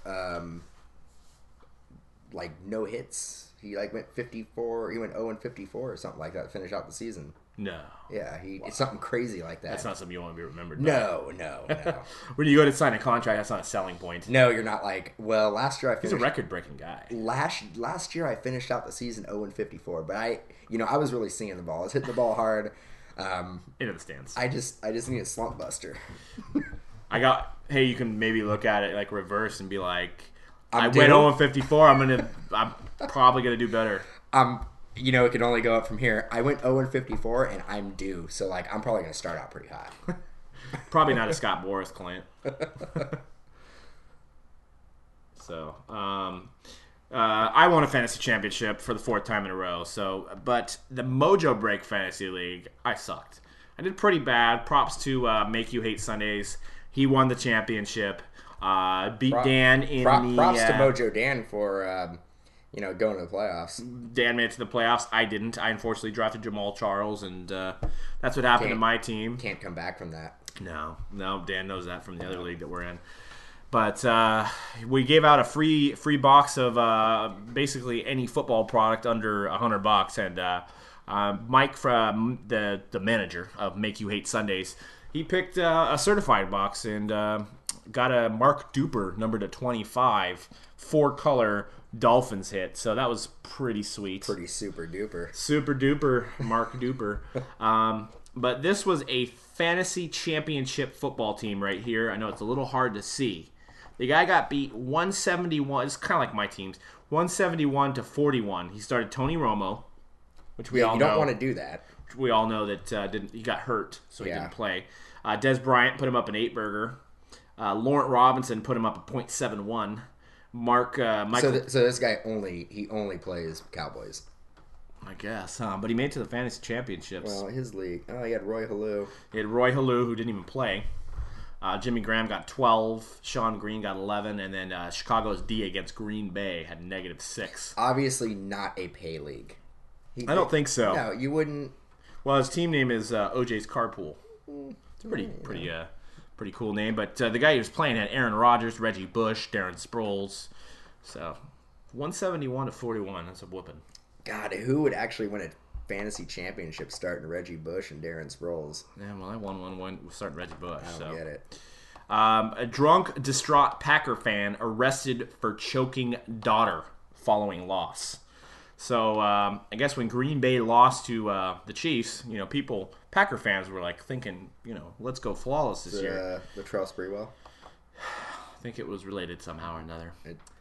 no hits. He went 54. He went 0-54 or something like that to finish out the season. No. Yeah, it's something crazy like that. That's not something you want to be remembered by. No. When you go to sign a contract, that's not a selling point. No, you're not like, well, last year I finished... He's a record-breaking guy. Last year I finished out the season 0-54, but I was really seeing the ball. I was hitting the ball hard. Into the stands. I just need a slump buster. You can maybe look at it like reverse and be like, I went 0-54, I'm probably going to do better. It can only go up from here. I went 0-54, and I'm due. So, I'm probably going to start out pretty high. Probably not a Scott Boras client. So, I won a fantasy championship for the 4th time in a row. So, but the Mojo Break Fantasy League, I sucked. I did pretty bad. Props to Make You Hate Sundays. He won the championship. Beat Dan in the... Props to Mojo Dan for, going to the playoffs. Dan made it to the playoffs. I didn't. I unfortunately drafted Jamal Charles, and that's what happened to my team. Can't come back from that. No, Dan knows that from the other league that we're in. But we gave out a free box of basically any football product under $100, and Mike, from the manager of Make You Hate Sundays, he picked a certified box and got a Mark Duper numbered at 25 4-color Dolphins hit. So that was pretty sweet. Pretty super duper. Super duper Mark Duper. But this was a fantasy championship football team right here. I know it's a little hard to see. The guy got beat 171. It's kind of like my team's 171 to 41. He started Tony Romo, which we all know. You don't want to do that. We all know that he got hurt, so he didn't play. Des Bryant put him up an 8-burger. Laurent Robinson put him up a .71. Michael. So this guy only plays Cowboys. I guess, huh? But he made it to the fantasy championships. Well, his league. Oh, he had Roy Halou. He had Roy Halou, who didn't even play. Jimmy Graham got 12. Sean Green got 11. And then Chicago's D against Green Bay had -6. Obviously not a pay league. I don't think so. No, you wouldn't. Well, his team name is OJ's Carpool. It's a pretty cool name. But the guy he was playing had Aaron Rodgers, Reggie Bush, Darren Sproles. So 171 to 41. That's a whooping. God, who would actually win a fantasy championship starting Reggie Bush and Darren Sproles? Yeah, well, I won one starting Reggie Bush. I don't get it. A drunk, distraught Packer fan arrested for choking daughter following loss. So I guess when Green Bay lost to the Chiefs, Packer fans were like thinking, let's go flawless this year. The Latrell Sprewell? I think it was related somehow or another.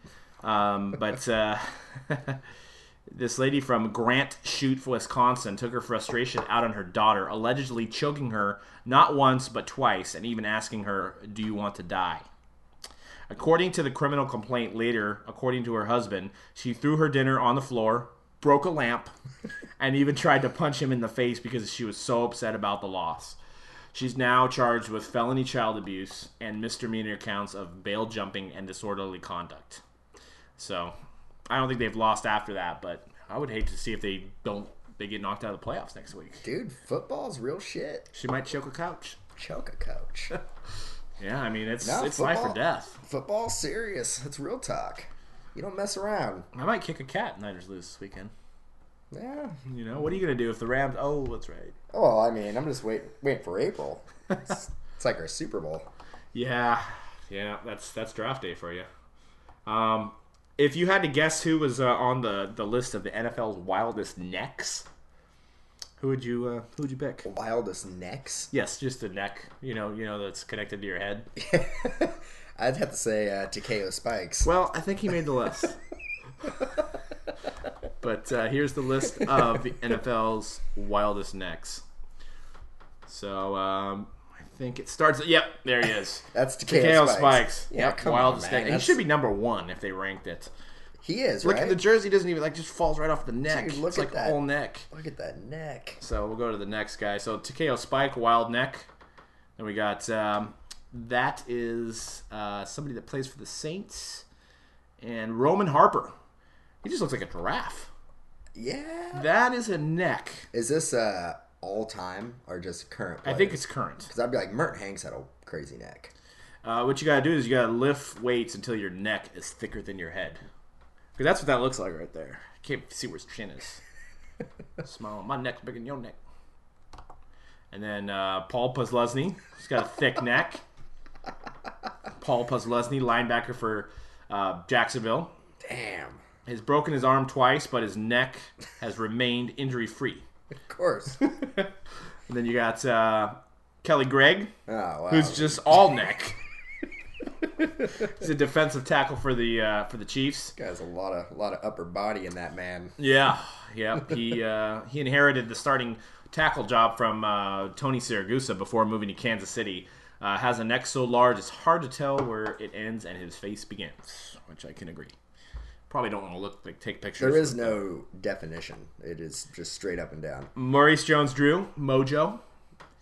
But this lady from Grant Chute, Wisconsin, took her frustration out on her daughter, allegedly choking her not once but twice, and even asking her, "Do you want to die?" According to the criminal complaint later, according to her husband, she threw her dinner on the floor, broke a lamp, and even tried to punch him in the face because she was so upset about the loss. She's now charged with felony child abuse and misdemeanor counts of bail jumping and disorderly conduct. So I don't think they've lost after that, but I would hate to see if they get knocked out of the playoffs next week. Dude, football's real shit. She might choke a couch. Choke a coach. Yeah, I mean, it's life or death. Football's serious. It's real talk. You don't mess around. I might kick a cat. Niners lose this weekend. Yeah. What are you going to do if the Rams... Oh, that's right. Oh, I mean, I'm just waiting for April. It's like our Super Bowl. Yeah, that's draft day for you. If you had to guess who was on the list of the NFL's wildest necks, who would you pick? Wildest necks? Yes, just a neck. That's connected to your head. I'd have to say Takeo Spikes. Well, I think he made the list. But here's the list of the NFL's wildest necks. So I think it starts. Yep, there he is. That's Takeo Spikes. Yeah, yep, wildest neck. He should be number 1 if they ranked it. He is, look right? At the jersey doesn't even just falls right off the neck. Dude, look it's at like that whole neck. Look at that neck. So we'll go to the next guy. So Takeo Spike, wild neck. Then we got that is somebody that plays for the Saints, and Roman Harper. He just looks like a giraffe. Yeah. That is a neck. Is this all time or just current players? I think it's current. Because I'd be like, Merton Hanks had a crazy neck. What you got to do is you got to lift weights until your neck is thicker than your head. Because that's what that looks like right there. I can't see where his chin is. Small. My neck's bigger than your neck. And then Paul Posluszny. He's got a thick neck. Paul Posluszny, linebacker for Jacksonville. Damn. He's broken his arm twice, but his neck has remained injury-free. Of course. And then you got Kelly Gregg, wow. who's just all neck. He's a defensive tackle for the Chiefs. This guy's a lot of upper body in that man. Yeah. He inherited the starting tackle job from Tony Siragusa before moving to Kansas City. Has a neck so large it's hard to tell where it ends and his face begins, which I can agree. Probably don't want to take pictures. There is no definition. It is just straight up and down. Maurice Jones-Drew, Mojo.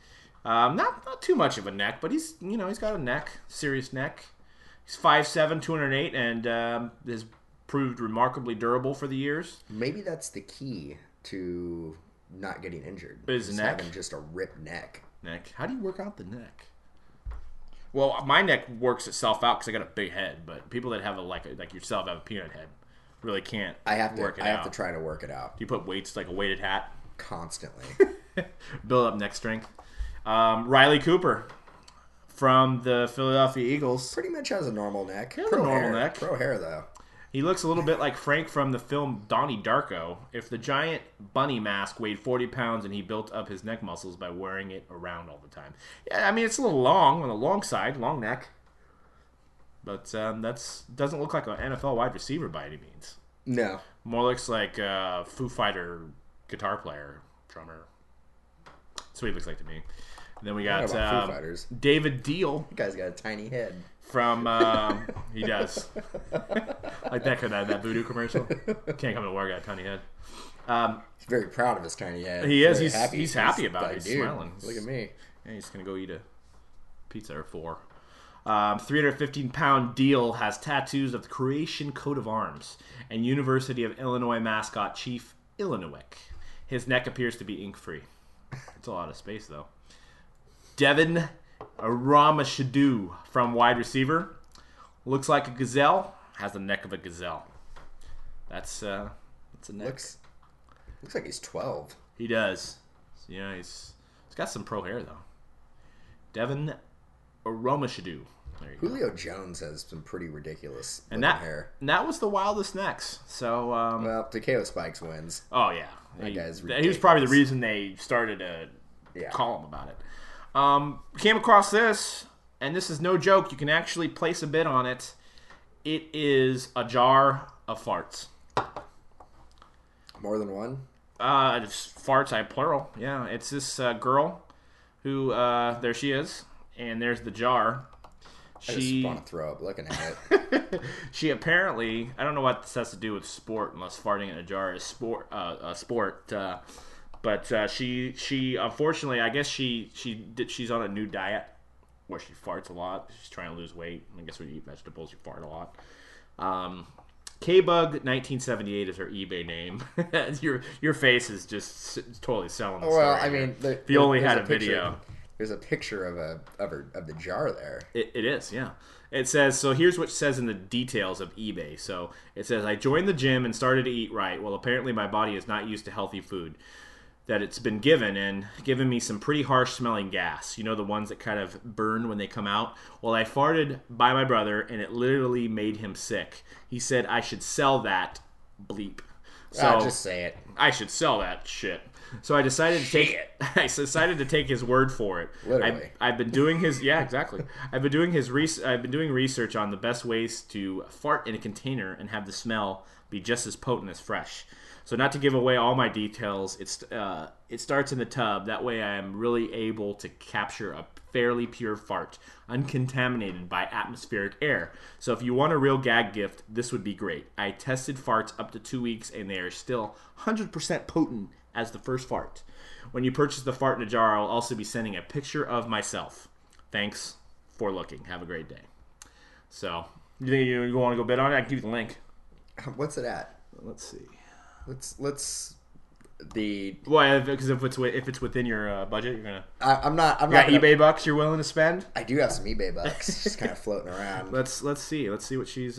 Not too much of a neck, but he's got a neck, serious neck. He's 5'7", 208, and has proved remarkably durable for the years. Maybe that's the key to not getting injured. Is just neck? Having just a ripped neck. Neck. How do you work out the neck? Well, my neck works itself out because I got a big head, but people that have like yourself have a peanut head really can't. I have out. to try to work it out. Do you put weights like a weighted hat? Constantly. Build up neck strength. Riley Cooper from the Philadelphia Eagles. Pretty much has a normal neck. He has a normal neck. Pro hair though. He looks a little bit like Frank from the film Donnie Darko. If the giant bunny mask weighed 40 pounds and he built up his neck muscles by wearing it around all the time. Yeah, I mean, it's a little long on the long side, long neck. But doesn't look like an NFL wide receiver by any means. No. More looks like a Foo Fighter guitar player, drummer. That's what he looks like to me. And then we got Foo Fighters. David Deal. That guy's got a tiny head. From he does like that voodoo commercial. Can't come to work, got a tiny head. He's very proud of his tiny head. He is. Very He's happy about it. like, He's dude, smiling. Look at me. Yeah, he's gonna go eat a pizza or 4. 315-pound Deal has tattoos of the Croatian coat of arms and University of Illinois mascot Chief Illinois. His neck appears to be ink-free. It's a lot of space though. Devin Ramashadu from wide receiver. Looks like a gazelle. Has the neck of a gazelle. That's a neck. Looks like he's 12. He does. Yeah, he's got some pro hair though. Devin Ramashadu. There you go. Julio Jones has some pretty ridiculous And hair. that was the wildest necks. So Well, Takeo Spikes wins. oh yeah, That guy's he was probably the ridiculous. reason they started a Yeah. column about it. Came across this, and this is no joke. You can actually place a bid on it. It is a jar of farts. More than one? It's farts, I plural. Yeah, it's this girl who there she is, and there's the jar. I just She want to throw up looking at it. she apparently, I don't know what this has to do with sport, unless farting in a jar is sport. But she unfortunately, I guess she's on a new diet where she farts a lot. She's trying to lose weight. I guess when you eat vegetables, you fart a lot. K-Bug 1978 is her eBay name. your face is just totally selling the story. Well, I here. mean, if you only there's had a video. There's a picture of the jar there. It is, yeah. It says, so here's what it says in the details of eBay. So it says, I joined the gym and started to eat right. Well, apparently my body is not used to healthy food that it's been given, and given me some pretty harsh smelling gas. You know, the ones that kind of burn when they come out? Well, I farted by my brother, and it literally made him sick. He said I should sell that bleep. So Just say it. I should sell that shit. So I decided to take his word for it. Literally. I've been doing his exactly. I've been doing research on the best ways to fart in a container and have the smell be just as potent as fresh. So not to give away all my details, it starts in the tub. That way I am really able to capture a fairly pure fart, uncontaminated by atmospheric air. So if you want a real gag gift, this would be great. I tested farts up to 2 weeks, and they are still 100% potent as the first fart. When you purchase the fart in a jar, I'll also be sending a picture of myself. Thanks for looking. Have a great day. So, you think you want to go bid on it? I can give you the link. What's it at? Let's see. Let's the. Well, because if it's within your budget, you're gonna. I'm not. You got eBay bucks you're willing to spend. I do have some eBay bucks, just kind of floating around. Let's see. Let's see what she's.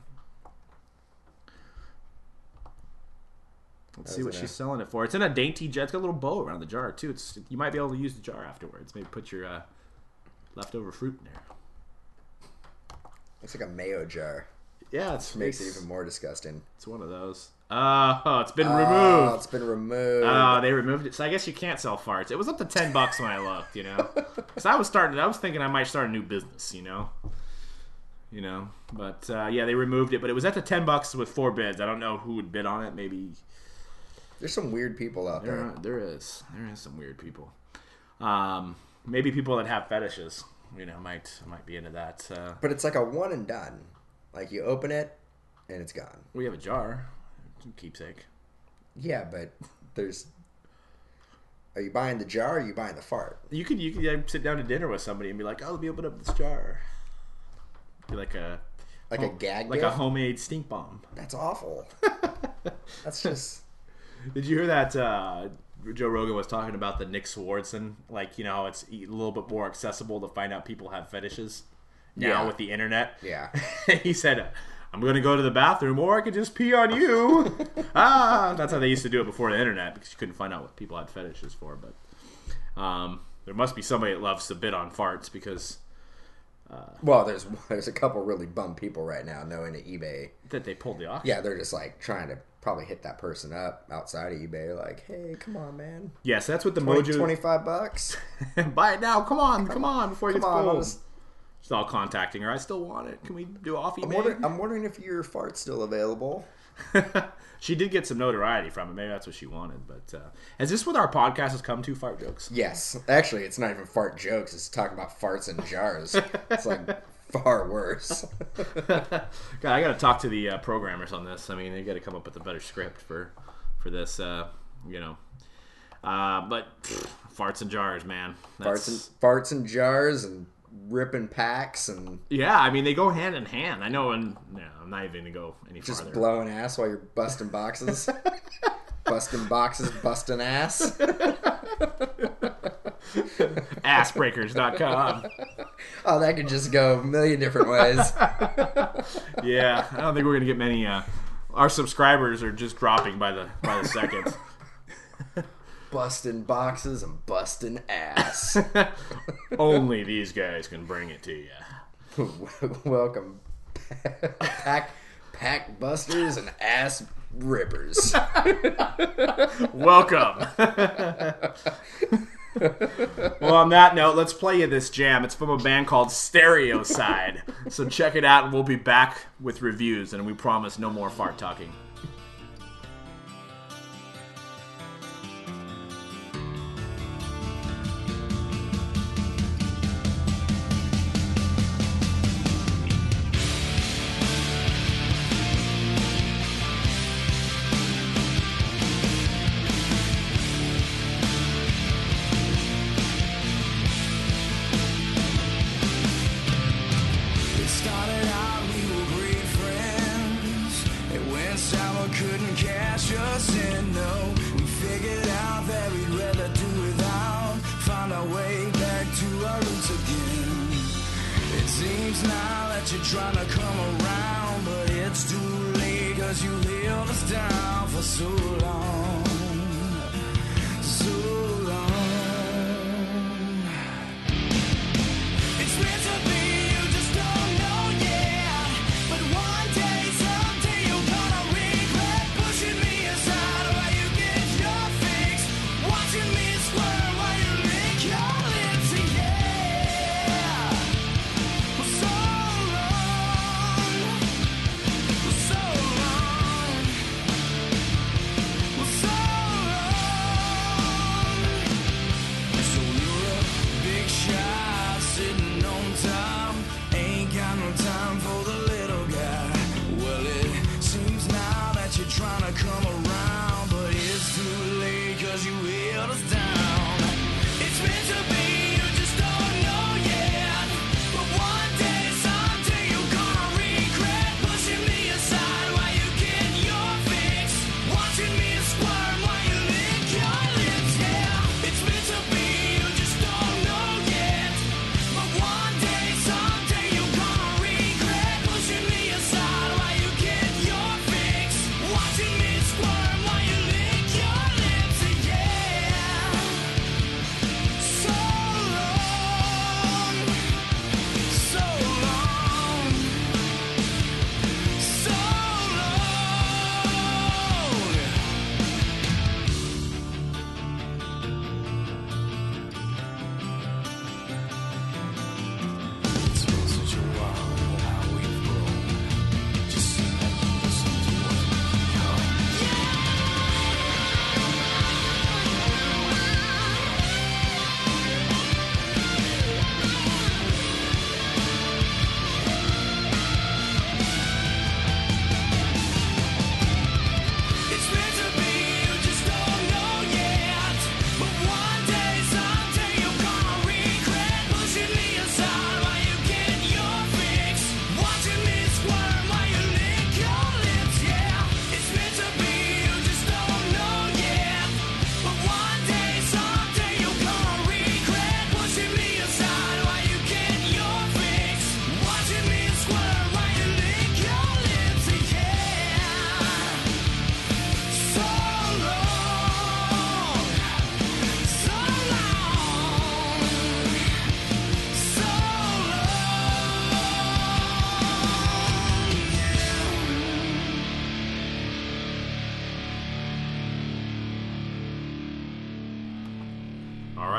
Let's see what she's selling it for. It's in a dainty jar. It's got a little bow around the jar too. You might be able to use the jar afterwards. Maybe put your leftover fruit in there. Looks like a mayo jar. Yeah, Makes it even more disgusting. It's one of those. Oh, it's been removed. Oh, it's been removed. Oh, they removed it. So I guess you can't sell farts. It was up to $10 when I looked, you know. Because I was thinking I might start a new business, you know. But yeah, they removed it. But it was at the $10 with 4 bids. I don't know who would bid on it. Maybe there's some weird people out there. There is some weird people. Maybe people that have fetishes, might be into that. But it's like a one and done. Like you open it and it's gone. We have a jar. Keepsake. Yeah, but there's Are you buying the jar or are you buying the fart? You could sit down to dinner with somebody and be like, "Oh, let me open up this jar." Be like a gag like gift? a homemade stink bomb. That's awful. That's just... Did you hear that Joe Rogan was talking about the Nick Swardson? Like, it's a little bit more accessible to find out people have fetishes now with the internet. Yeah. He said, "I'm going to go to the bathroom, or I could just pee on you." That's how they used to do it before the internet, because you couldn't find out what people had fetishes for. But there must be somebody that loves to bid on farts, because Well, there's a couple really bummed people right now knowing that eBay... that they pulled the auction. Yeah, they're just like trying to probably hit that person up outside of eBay. Like, hey, come on, man. Yes, that's what the 20, Mojo... $25? Buy it now. Come on, before it gets Come on, pulled. Just all contacting her. I still want it. Can we do off eBay? I'm wondering if your fart's still available. She did get some notoriety from it. Maybe that's what she wanted. But is this what our podcast has come to, fart jokes? Yes. Actually, it's not even fart jokes. It's talking about farts in jars. It's like far worse. God, I got to talk to the programmers on this. I mean, they got to come up with a better script for this, But farts in jars, man. Farts in jars and ripping packs and... Yeah, I mean, they go hand in hand. I know, and I'm not even going to go any just farther. blowing ass while you're busting boxes. Busting boxes, busting ass. Assbreakers.com. Oh, that could just go a million different ways. Yeah, I don't think we're going to get many... our subscribers are just dropping by the second. Busting boxes and busting ass. Only these guys can bring it to you. Welcome, pack busters and ass rippers. Welcome. Well, on that note, let's play you this jam. It's from a band called Stereoside. So check it out, and we'll be back with reviews, and we promise no more fart talking. Trying to come around, but it's too late, 'cause you held us down for so long, so long. It's meant to be, you just don't know yet, but one day, someday you're gonna regret pushing me aside while you get your fix, watching me squirm while you lick your lips, yeah. So long.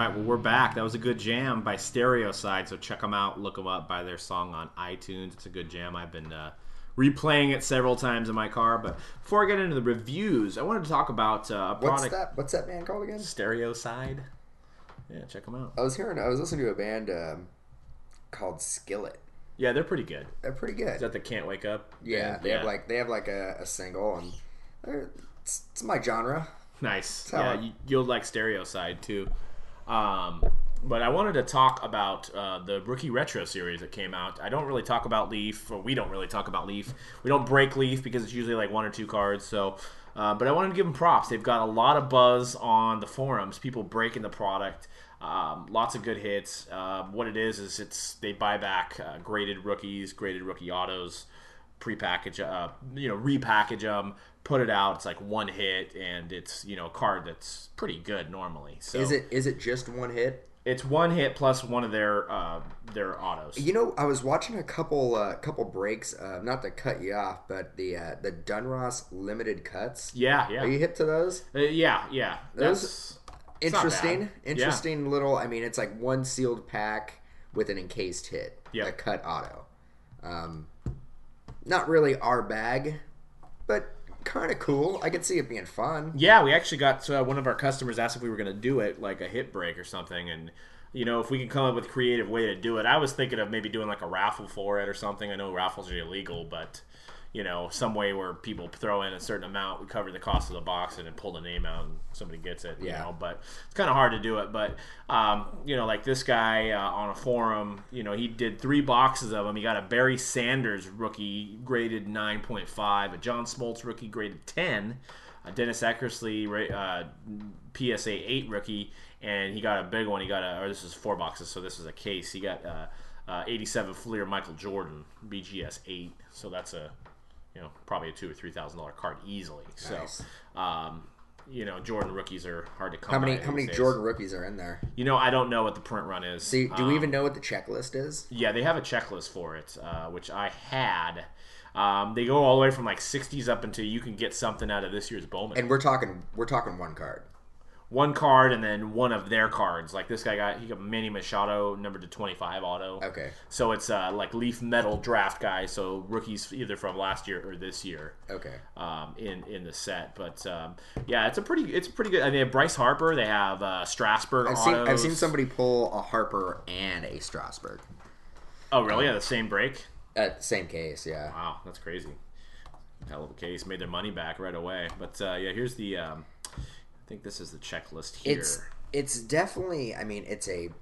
right, well, we're back. That was a good jam by Stereoside, so check them out. Look them up by their song on iTunes. It's a good jam. I've been replaying it several times in my car. But before I get into the reviews, I wanted to talk about a product. What's that band called again? Stereoside. Yeah, check them out. I was listening to a band called Skillet. Yeah, they're pretty good. They're pretty good. Is that the Can't Wake Up? Yeah, band? they have like a single, and it's my genre. Nice. how Yeah, you'll like Stereoside too. But I wanted to talk about the Rookie Retro series that came out. I don't really talk about Leaf, or we don't really talk about Leaf. We don't break Leaf because it's usually like 1 or 2 cards. So, but I wanted to give them props. They've got a lot of buzz on the forums. People breaking the product. Lots of good hits. What it is it's they buy back graded rookies, graded rookie autos, repackage them, put it out. It's like one hit, and it's a card that's pretty good normally. So Is it just one hit? it's one hit plus one of their autos. I was watching a couple breaks. Not to cut you off, but the Dunross limited cuts. Yeah. Are you hip to those? Yeah. Those- It's not bad. Interesting little. I mean, it's like one sealed pack with an encased hit. Yeah. A cut auto. Not really our bag, but kind of cool. I could see it being fun. Yeah, we actually got one of our customers asked if we were going to do it, like a hit break or something, and if we can come up with a creative way to do it. I was thinking of maybe doing like a raffle for it or something. I know raffles are illegal, but some way where people throw in a certain amount, we cover the cost of the box and then pull the name out and somebody gets it. But it's kind of hard to do it. But like this guy on a forum, he did 3 boxes of them. He got a Barry Sanders rookie graded 9.5, a John Smoltz rookie graded 10, a Dennis Eckersley PSA 8 rookie, and he got a big one. This is 4 boxes, so this is a case. He got 87 Fleer Michael Jordan BGS 8, so that's a probably a $2,000 or $3,000 card easily. Nice. So, Jordan rookies are hard to come How by many these days. Jordan rookies are in there? I don't know what the print run is. See, do we even know what the checklist is? Yeah, they have a checklist for it, which I had. They go all the way from like 60s up until you can get something out of this year's Bowman. And we're talking one card. One card and then one of their cards. Like this guy got Manny Machado numbered to 25 auto. Okay. So it's like Leaf Metal draft guy. So rookies either from last year or this year. Okay. In the set, but it's pretty good. I mean, they have Bryce Harper. They have Strasburg. I've seen somebody pull a Harper and a Strasburg. Oh, really? Yeah, the same break. Same case, yeah. Wow, that's crazy. Hell of a case. Made their money back right away. But here's the. I think this is the checklist here. It's definitely. I mean, it's a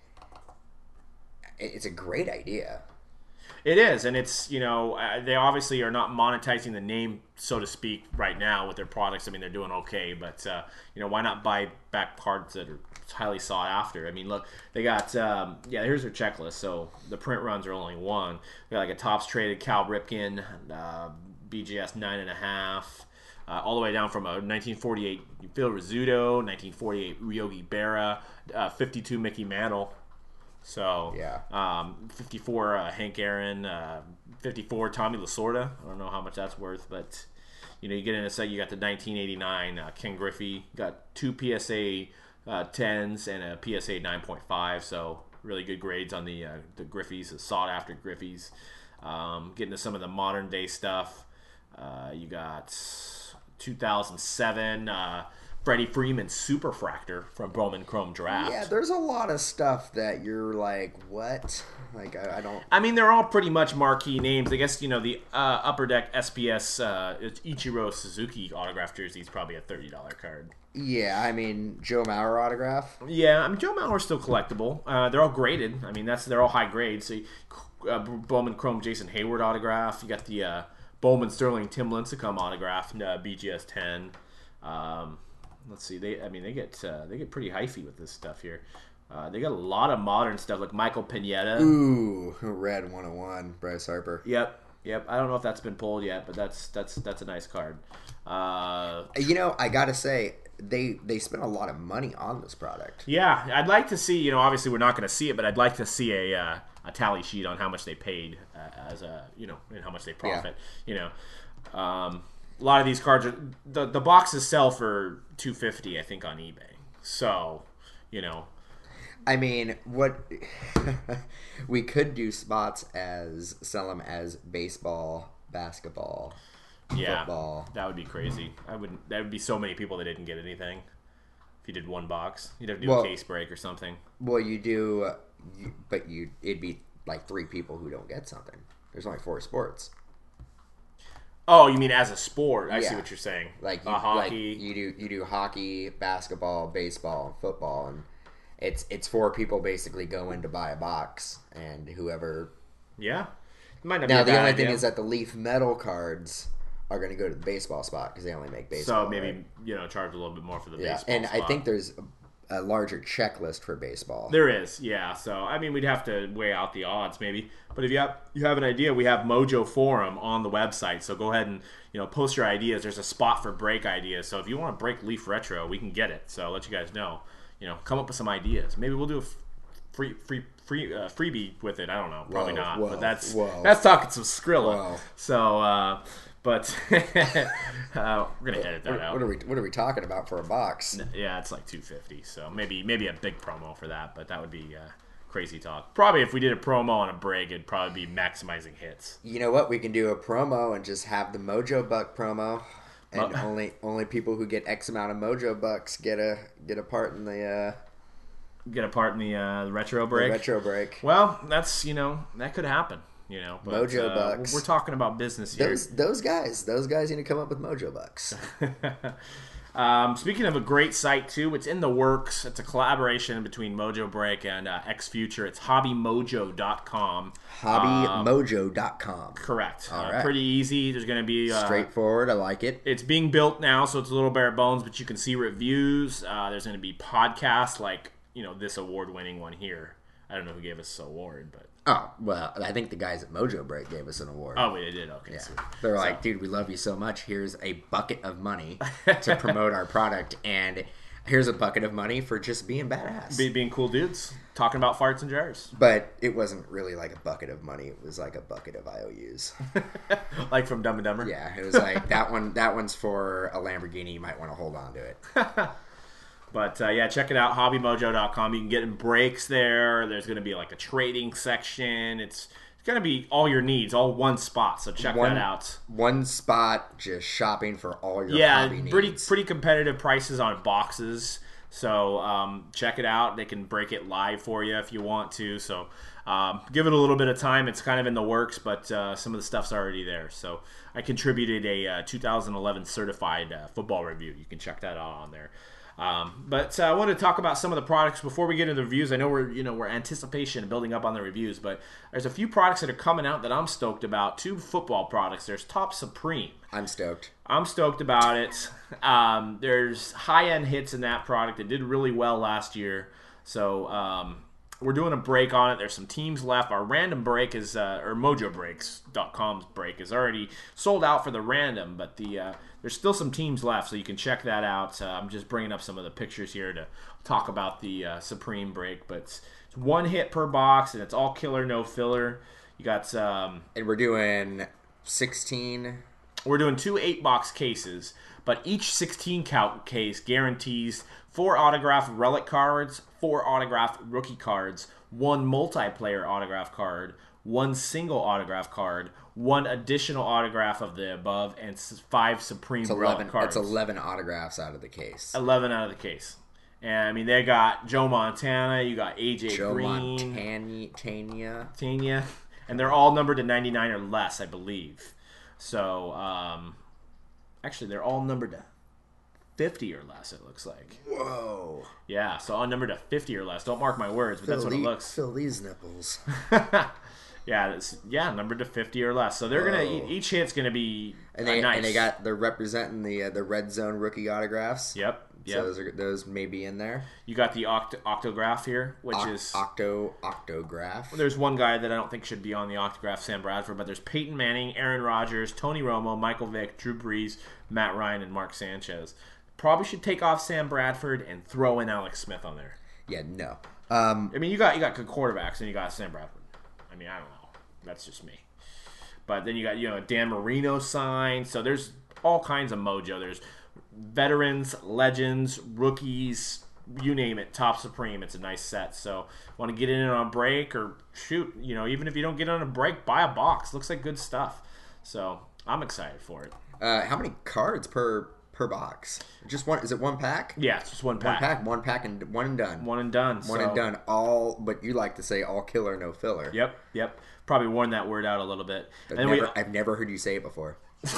great idea. It is, and it's they obviously are not monetizing the name, so to speak, right now with their products. I mean, they're doing okay, but why not buy back cards that are highly sought after? I mean, look, they got here's their checklist. So the print runs are only 1. They got like a tops traded Cal Ripken, BGS 9.5. All the way down from a 1948 Phil Rizzuto, 1948 Yogi Berra, 52 Mickey Mantle. So, 54 Hank Aaron, 54 Tommy Lasorda. I don't know how much that's worth, but you get in a set. You got the 1989 Ken Griffey. Got 2 PSA 10s and a PSA 9.5. So really good grades on the Griffies, the sought after Griffies. Getting to some of the modern day stuff. You got 2007 Freddie Freeman Superfractor from Bowman Chrome Draft. Yeah, there's a lot of stuff that you're like, what? Like, I don't. I mean, they're all pretty much marquee names. I guess the Upper Deck SPS Ichiro Suzuki autograph jersey is probably a $30 card. Yeah, I mean, Joe Mauer autograph. Yeah, I mean, Joe Mauer's still collectible. They're all graded. I mean, they're all high grade. So Bowman Chrome Jason Hayward autograph. You got the Bowman Sterling Tim Lincecum autograph, BGS 10. Let's see. They get pretty hyphy with this stuff here. They got a lot of modern stuff like Michael Pineda. Ooh, red 101, Bryce Harper. Yep. I don't know if that's been pulled yet, but that's a nice card. I gotta say, they spent a lot of money on this product. Yeah, I'd like to see. Obviously we're not going to see it, but I'd like to see a tally sheet on how much they paid and how much they profit. Yeah. A lot of these cards the boxes sell for $250, I think, on eBay. So, I mean, what we could do spots as sell them as baseball, basketball, football. That would be crazy. I wouldn't. That would be so many people that didn't get anything. If you did one box, you'd have to do a case break or something. Well, you do, but it'd be like 3 people who don't get something. There's only 4 sports. Oh, you mean as a sport? I see Yeah. what you're saying. Like hockey. you do hockey, basketball, baseball, football, and it's 4 people basically go in to buy a box, and whoever. Yeah. It might not Now be a the bad only idea. thing is that the Leaf Metal cards are going to go to the baseball spot because they only make baseball. So maybe right? charge a little bit more for the Yeah, baseball. and I spot. think there's a larger checklist for baseball. There is, yeah. So I mean, we'd have to weigh out the odds, maybe. But if you have an idea, we have Mojo Forum on the website. So go ahead and post your ideas. There's a spot for break ideas. So if you want to break Leaf Retro, we can get it. So I'll let you guys know. Come up with some ideas. Maybe we'll do a freebie with it. I don't know. Probably not. But that's talking some Skrilla. So. But we're gonna edit that out. What are we talking about for a box? Yeah, it's like $250. So maybe a big promo for that. But that would be crazy talk. Probably if we did a promo on a break, it'd probably be maximizing hits. You know what? We can do a promo and just have the Mojo Buck promo, and only people who get X amount of Mojo Bucks get a part in the retro break. retro break. Well, that's that could happen. But, Mojo Bucks. We're talking about business here. Those guys need to come up with Mojo Bucks. Speaking of a great site too, it's in the works. It's a collaboration between Mojo Break and X Future. It's hobbymojo.com. Hobbymojo.com. Correct. All right. Pretty easy. There's going to be straightforward. I like it. It's being built now, so it's a little bare bones, but you can see reviews. There's going to be podcasts like this award-winning one here. I don't know who gave us this award, but Oh, well, I think the guys at Mojo Break gave us an award. oh, they did. Okay, Yeah. sweet. They're like, dude, we love you so much. Here's a bucket of money to promote our product, and here's a bucket of money for just being badass. Being cool dudes, talking about farts and jars, But it wasn't really like a bucket of money. It was like a bucket of IOUs. like from Dumb and Dumber. Yeah, it was like that one's for a Lamborghini. You might want to hold on to it. But yeah, check it out, hobbymojo.com. You can get in breaks there. There's going to be like a trading section. It's going to be all your needs, all one spot. So check that out. One spot, just shopping for all your hobby needs. pretty competitive prices on boxes. So check it out. They can break it live for you if you want to. So give it a little bit of time. It's kind of in the works, but some of the stuff's already there. So I contributed a 2011 certified football review. You can check that out on there. But I want to talk about some of the products before we get into the reviews. I know we're anticipation building up on the reviews, but there's a few products that are coming out that I'm stoked about. 2 football products. There's Top Supreme. I'm stoked. I'm stoked about it. There's high-end hits in that product. It did really well last year. So we're doing a break on it. There's some teams left. Our random break is, or MojoBreaks.com's break is already sold out for the random, but there's still some teams left, so you can check that out. I'm just bringing up some of the pictures here to talk about the Supreme break, but it's 1 hit per box, and it's all killer, no filler. You got... And we're doing 16... We're doing 2 8-box cases, but each 16 count case guarantees 4 autographed relic cards, 4 autographed rookie cards, 1 multiplayer autograph card, 1 single autograph card, 1 additional autograph of the above, and 5 Supreme relic cards. It's 11 autographs out of the case. 11 out of the case. And I mean, they got Joe Montana, you got AJ Joe Green, Tanya. and they're all numbered to 99 or less, I believe. So, actually, they're all numbered to 50 or less, it looks like. Whoa. Yeah, so all numbered to 50 or less. Don't mark my words, but that's what it looks. Fill these nipples. Yeah, numbered to 50 or less. So they're gonna each hit's gonna be nice. And they're representing the red zone rookie autographs. Yep. So those may be in there. You got the octograph here, which is octograph. There's one guy that I don't think should be on the octograph, Sam Bradford, but there's Peyton Manning, Aaron Rodgers, Tony Romo, Michael Vick, Drew Brees, Matt Ryan, and Mark Sanchez. Probably should take off Sam Bradford and throw in Alex Smith on there. Yeah, no. I mean, you got good quarterbacks and you got Sam Bradford. I mean, I don't know. That's just me. But then you got Dan Marino signed. So there's all kinds of mojo. There's veterans, legends, rookies, you name it, Top Supreme. It's a nice set. So want to get in on a break or shoot, even if you don't get on a break, buy a box. Looks like good stuff. So I'm excited for it. How many cards per box? Just one? Is it one pack? Yeah, it's just one pack. One pack and one and done. One and done. One and done. All, but you like to say all killer, no filler. Yep. Probably worn that word out a little bit. I've never heard you say it before.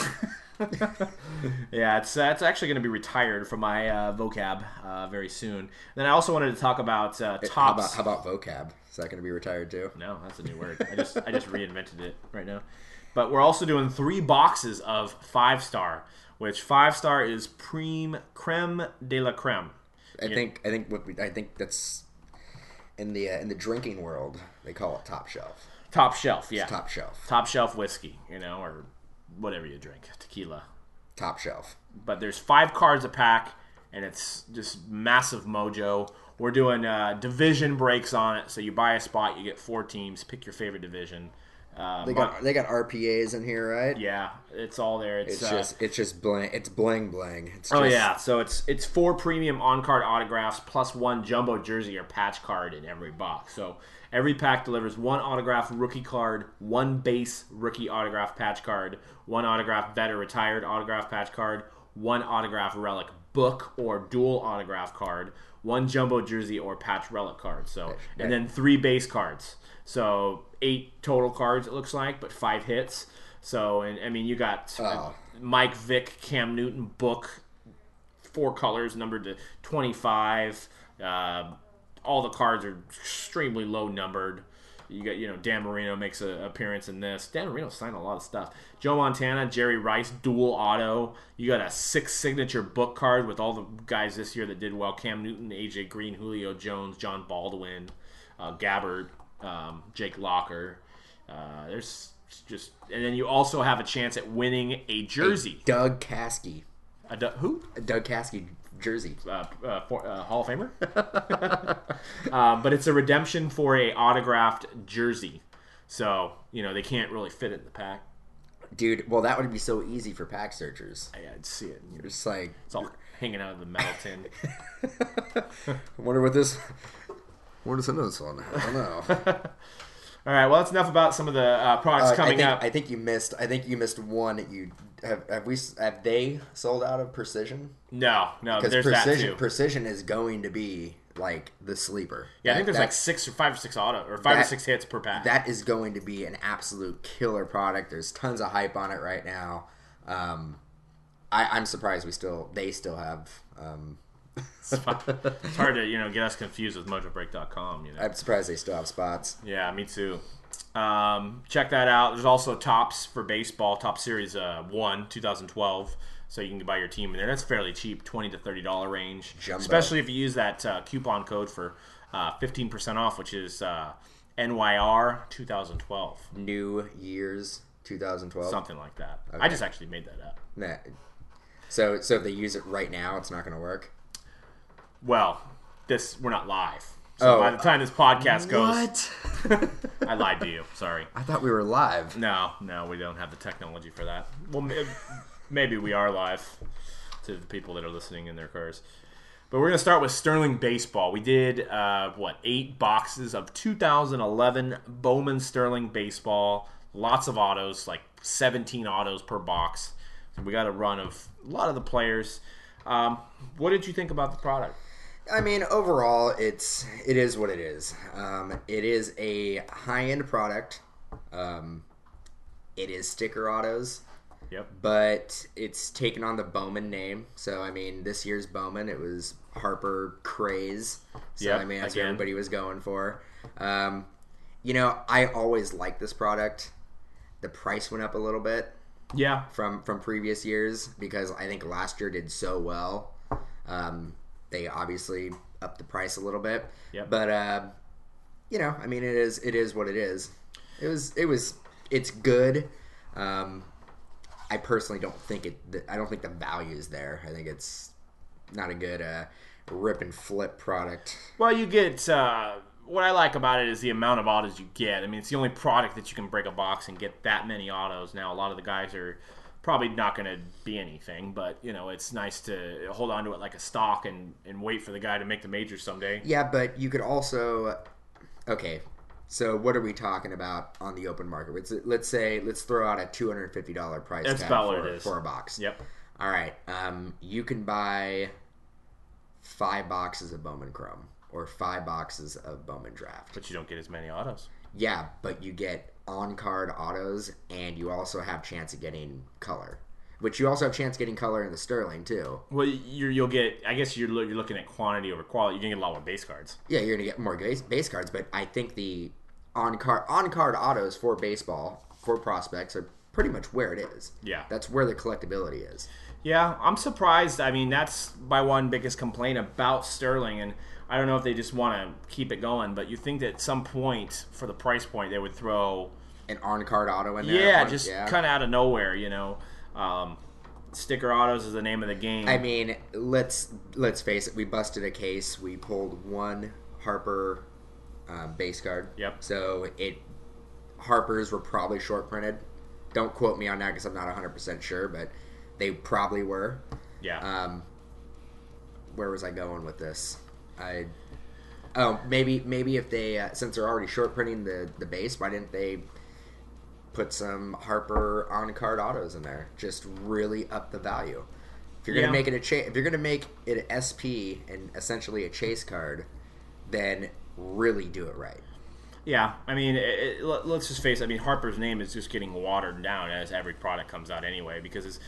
Yeah, it's actually going to be retired from my vocab very soon. Then I also wanted to talk about tops. How about vocab? Is that going to be retired too? No, that's a new word. I just reinvented it right now. But we're also doing 3 boxes of 5-star, which 5-star is creme de la creme. I think that's in the drinking world they call it top shelf. Top shelf, yeah. It's top shelf. Top shelf whiskey, or whatever you drink, tequila. Top shelf. But there's 5 cards a pack, and it's just massive mojo. We're doing division breaks on it, so you buy a spot, you get 4 teams, pick your favorite division. They got RPAs in here, right? Yeah, it's all there. It's just bling. It's bling bling. So it's 4 premium on card autographs plus 1 jumbo jersey or patch card in every box. So every pack delivers 1 autograph rookie card, 1 base rookie autograph patch card, 1 autograph vet or retired autograph patch card, 1 autograph relic book or dual autograph card, 1 jumbo jersey or patch relic card. So and then 3 base cards. So 8 total cards it looks like, but 5 hits. So and I mean you got Mike Vick, Cam Newton book, 4 colors numbered to 25. All the cards are extremely low numbered. You got Dan Marino makes an appearance in this. Dan Marino signed a lot of stuff. Joe Montana, Jerry Rice, dual auto. You got a 6 signature book card with all the guys this year that did well. Cam Newton, AJ Green, Julio Jones, John Baldwin, Gabbard, Jake Locker. There's just, and then you also have a chance at winning a jersey. Doug Caskey. Who? A Doug Caskey jersey. Hall of Famer. But it's a redemption for a autographed jersey. So, they can't really fit it in the pack. Dude, well, that would be so easy for pack searchers. Yeah, I'd see it. You're just like... It's all hanging out of the metal tin. I wonder what this... Where's this one? I don't know. All right, well, that's enough about some of the products coming up. I think you missed one that you have they sold out of Precision? No, because there's that too. Precision is going to be like the sleeper. Yeah, I think there's like 5 or 6 auto or 5 or 6 hits per pack. That is going to be an absolute killer product. There's tons of hype on it right now. I'm surprised they still have. It's hard to get us confused with MojoBreak.com. I'm surprised they still have spots. Yeah, me too. Check that out. There's also Tops for baseball, Top Series 1, 2012. So you can buy your team in there. That's fairly cheap, $20 to $30 range. Jumbo. Especially if you use that coupon code for 15% off, which is NYR 2012. New Year's 2012. Something like that. Okay. I just actually made that up. Nah. So if they use it right now, it's not going to work? Well, we're not live. So by the time this podcast goes... What? I lied to you. Sorry. I thought we were live. No, we don't have the technology for that. Well, maybe we are live to the people that are listening in their cars. But we're going to start with Sterling Baseball. We did, 8 boxes of 2011 Bowman Sterling Baseball. Lots of autos, like 17 autos per box. So we got a run of a lot of the players. What did you think about the product? I mean, overall, it is what it is. It is a high-end product. It is sticker autos. Yep. But it's taken on the Bowman name. So, I mean, this year's Bowman, it was Harper Craze. So, yep, I mean, that's again. what everybody was going for. I always liked this product. The price went up a little bit. Yeah. From previous years because I think last year did so well. They obviously upped the price a little bit. Yep. But I mean it is what it is. It's good. I personally don't think I don't think the value is there. I think it's not a good rip and flip product. Well, you get what I like about it is the amount of autos you get. I mean, it's the only product that you can break a box and get that many autos. Now, a lot of the guys are Probably not going to be anything, but it's nice to hold on to it like a stock and wait for the guy to make the majors someday. Yeah, but you could also. Okay, so what are we talking about on the open market? Let's throw out a $250 price That's tag about what it is. for a box. Yep. All right. You can buy 5 boxes of Bowman Chrome or 5 boxes of Bowman Draft. But you don't get as many autos. Yeah, but you get on-card autos, and you also have chance of getting color. Which you also have chance of getting color in the Sterling, too. Well, you'll get. I guess you're looking at quantity over quality. You're gonna get a lot more base cards. Yeah, you're going to get more base cards, but I think the on-card autos for baseball, for prospects, are pretty much where it is. Yeah. That's where the collectability is. Yeah, I'm surprised. I mean, that's my one biggest complaint about Sterling, and I don't know if they just want to keep it going, but you think that at some point, for the price point, they would throw An on-card auto in there. yeah, just kind of out of nowhere, Sticker autos is the name of the game. I mean, let's face it. We busted a case. We pulled one Harper base card. Yep. So Harpers were probably short printed. Don't quote me on that because I'm not 100% sure, but they probably were. Yeah. Where was I going with this? Maybe if they since they're already short printing the base, why didn't they put some Harper on card autos in there? Just really up the value. If you're gonna make it if you're gonna make it an SP and essentially a chase card, then really do it right. Yeah, I mean, let's just face it. I mean, Harper's name is just getting watered down as every product comes out anyway. Because his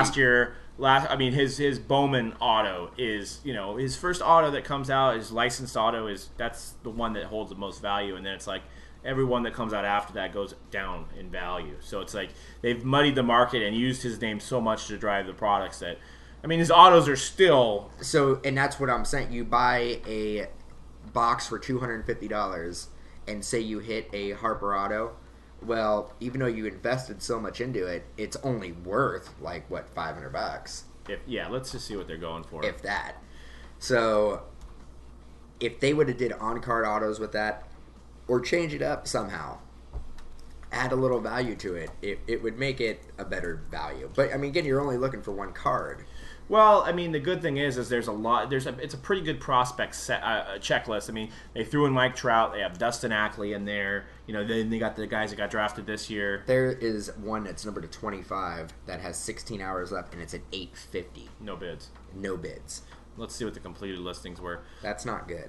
his Bowman auto is, his first auto that comes out, his licensed auto that's the one that holds the most value, and then it's like every one that comes out after that goes down in value. So it's like they've muddied the market and used his name so much to drive the products that, I mean, his autos are still. So, and that's what I'm saying. You buy a box for $250. And say you hit a Harper auto, well, even though you invested so much into it, it's only worth like what, $500? Let's just see what they're going for. If that. So if they would have did on-card autos with that, or change it up somehow, add a little value to it, it would make it a better value. But I mean, again, you're only looking for one card. Well, I mean, the good thing is there's a lot. It's a pretty good prospect checklist. I mean, they threw in Mike Trout. They have Dustin Ackley in there. Then they got the guys that got drafted this year. There is one that's numbered to 25 that has 16 hours left, and it's at $850. No bids. No bids. Let's see what the completed listings were. That's not good.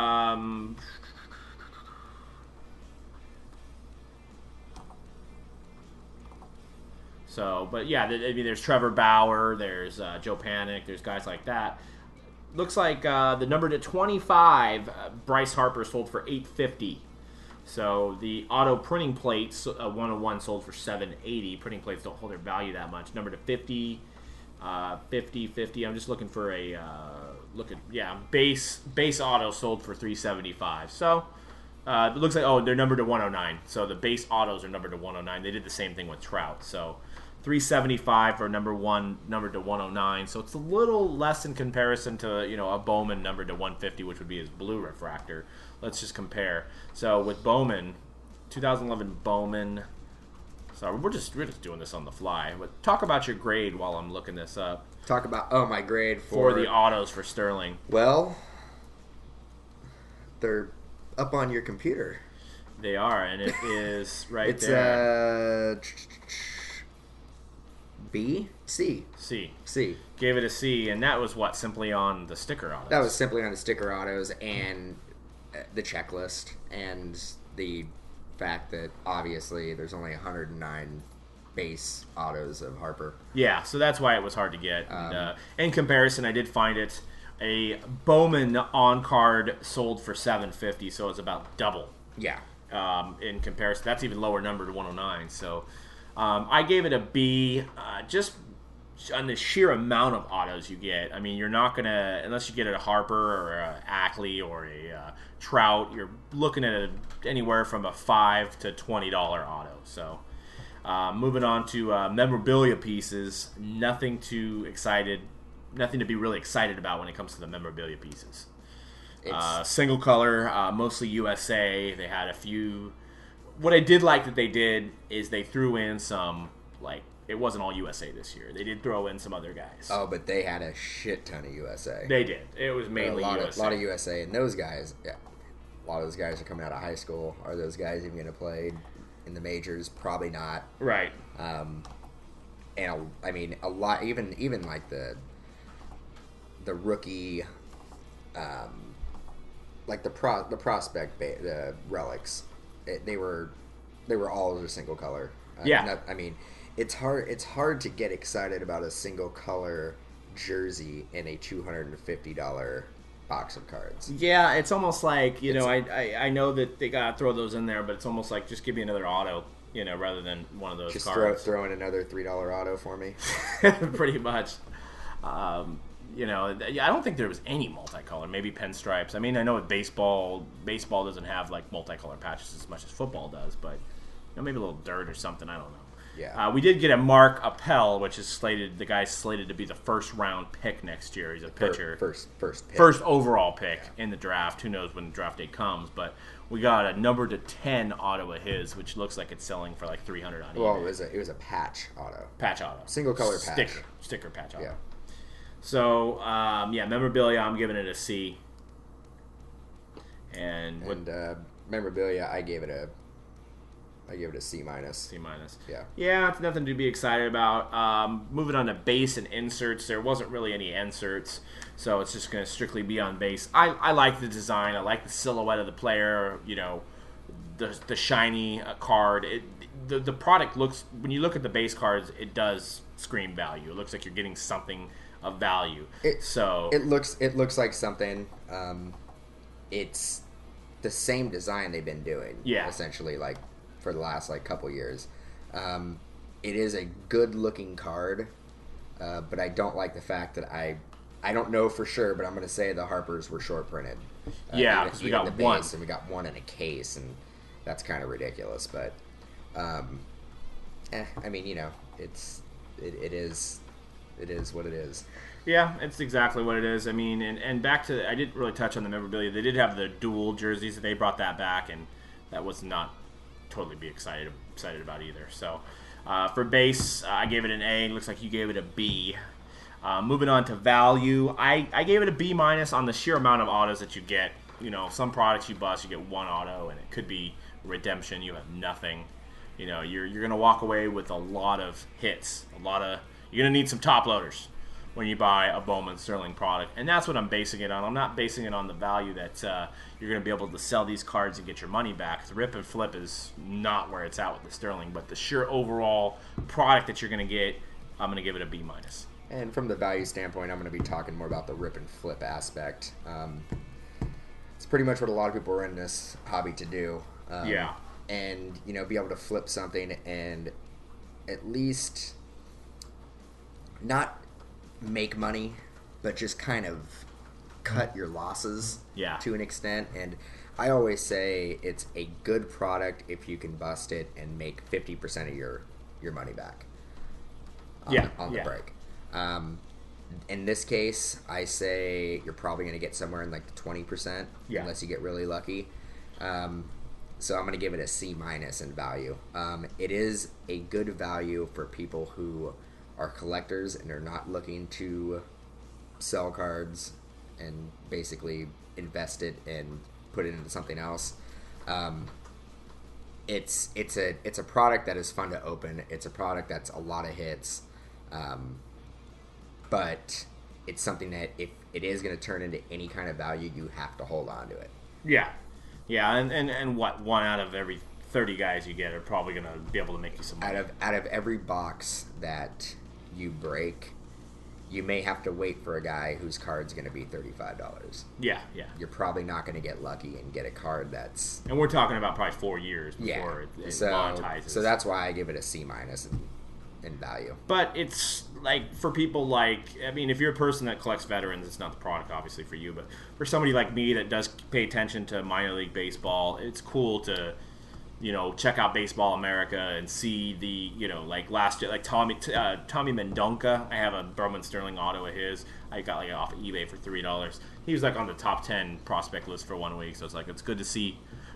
So, but yeah, I mean, there's Trevor Bauer, there's Joe Panic, there's guys like that. Looks like the number to 25, Bryce Harper sold for $850. So the auto printing plates, 101 sold for $780. Printing plates don't hold their value that much. Number to 50, 50. I'm just looking for a base auto sold for $375. So it looks like they're numbered to 109. So the base autos are numbered to 109. They did the same thing with Trout. So $375 for number one, numbered to 109. So it's a little less in comparison to a Bowman numbered to 150, which would be his blue refractor. Let's just compare. So with Bowman, 2011 Bowman. Sorry, we're just doing this on the fly. But talk about your grade while I'm looking this up. Talk about my grade for the autos for Sterling. Well, they're up on your computer. They are, and it is right it's there. B? C. C. Gave it a C, and that was simply on the sticker autos. That was simply on the sticker autos and the checklist and the fact that obviously there's only 109 base autos of Harper. Yeah, so that's why it was hard to get. And, in comparison, I did find it a Bowman on card sold for $750, so it's about double. Yeah. In comparison, that's even lower number to 109. So I gave it a B, just on the sheer amount of autos you get. I mean, you're not gonna, unless you get a Harper or a Ackley or a Trout, you're looking at anywhere from a $5 to $20 auto. So moving on to memorabilia pieces, nothing to be really excited about when it comes to the memorabilia pieces. Single color, mostly USA. They had a few. What I did like that they did is they threw in some it wasn't all USA this year. They did throw in some other guys. Oh, but they had a shit ton of USA. They did. It was mainly a lot USA. Of USA, and those guys, yeah, a lot of those guys are coming out of high school. Are those guys even going to play in the majors? Probably not. Right. And I mean, a lot, even like the rookie, like the prospect the relics, they were all a single color. Yeah. I mean, it's hard to get excited about a single color jersey in a $250 box of cards. Yeah, it's almost like, you know, I know that they got to throw those in there, but it's almost like just give me another auto, you know, rather than one of those Just cards. throw in another $3 auto for me. Pretty much. You know, I don't think there was any multicolor. Maybe pinstripes. I mean, I know with baseball doesn't have like multicolor patches as much as football does, but you know, maybe a little dirt or something. I don't know. Yeah. We did get a Mark Appel, which is the guy's slated to be the first round pick next year. He's a pitcher. First pick. First overall pick in the draft. Who knows when the draft day comes? But we got a number to 10 auto of his, which looks like it's selling for like $300 on eBay. Well, it was a patch auto. Patch auto. Single color patch. Sticker patch auto. Yeah. So, yeah, memorabilia, I'm giving it a C. And memorabilia, I gave it a C minus. C minus. Yeah. Yeah, it's nothing to be excited about. Moving on to base and inserts, there wasn't really any inserts, so it's just going to strictly be on base. I like the design. I like the silhouette of the player. You know, the shiny card. The product looks, when you look at the base cards, it does scream value. It looks like you're getting something of value. It looks like something. It's the same design they've been doing. Yeah. Essentially, like for the last like couple years. It is a good looking card, but I don't like the fact that I don't know for sure, but I'm going to say the Harpers were short printed. Yeah, because we got the one, and we got one in a case, and that's kind of ridiculous. But, I mean, you know, it is what it is. Yeah, it's exactly what it is. I mean, and back to, I didn't really touch on the memorabilia. They did have the dual jerseys. They brought that back, and that was not totally be excited about either. So, for base, I gave it an A. Looks like you gave it a B. Moving on to value, I gave it a B minus on the sheer amount of autos that you get. You know, some products you bust, you get one auto, and it could be redemption. You have nothing. You know, you're going to walk away with a lot of hits. You're going to need some top loaders when you buy a Bowman Sterling product. And that's what I'm basing it on. I'm not basing it on the value that you're going to be able to sell these cards and get your money back. The rip and flip is not where it's at with the Sterling. But the sheer overall product that you're going to get, I'm going to give it a B minus. And from the value standpoint, I'm going to be talking more about the rip and flip aspect. It's pretty much what a lot of people are in this hobby to do. Yeah. And, you know, be able to flip something and at least not make money, but just kind of cut your losses to an extent. And I always say it's a good product if you can bust it and make 50% of your money back on the break. In this case, I say you're probably going to get somewhere in like the 20% unless you get really lucky. So I'm going to give it a C minus in value. It is a good value for people who are collectors and are not looking to sell cards and basically invest it and put it into something else. It's a product that is fun to open. It's a product that's a lot of hits. But it's something that if it is going to turn into any kind of value, you have to hold on to it. Yeah. Yeah, and what, 1 out of every 30 guys you get are probably going to be able to make you some money. Out of every box that you break, you may have to wait for a guy whose card's going to be $35. Yeah. You're probably not going to get lucky and get a card that's... And we're talking about probably 4 years before it monetizes. So that's why I give it a C minus in value. But it's like, for people like, I mean, if you're a person that collects veterans, it's not the product obviously for you, but for somebody like me that does pay attention to minor league baseball, it's cool to, you know, check out Baseball America and see the, you know, like last year, like Tommy Mendonca. I have a Bowman Sterling auto of his. I got like off of eBay for $3. He was like on the top 10 prospect list for 1 week, so it's like, it's good to see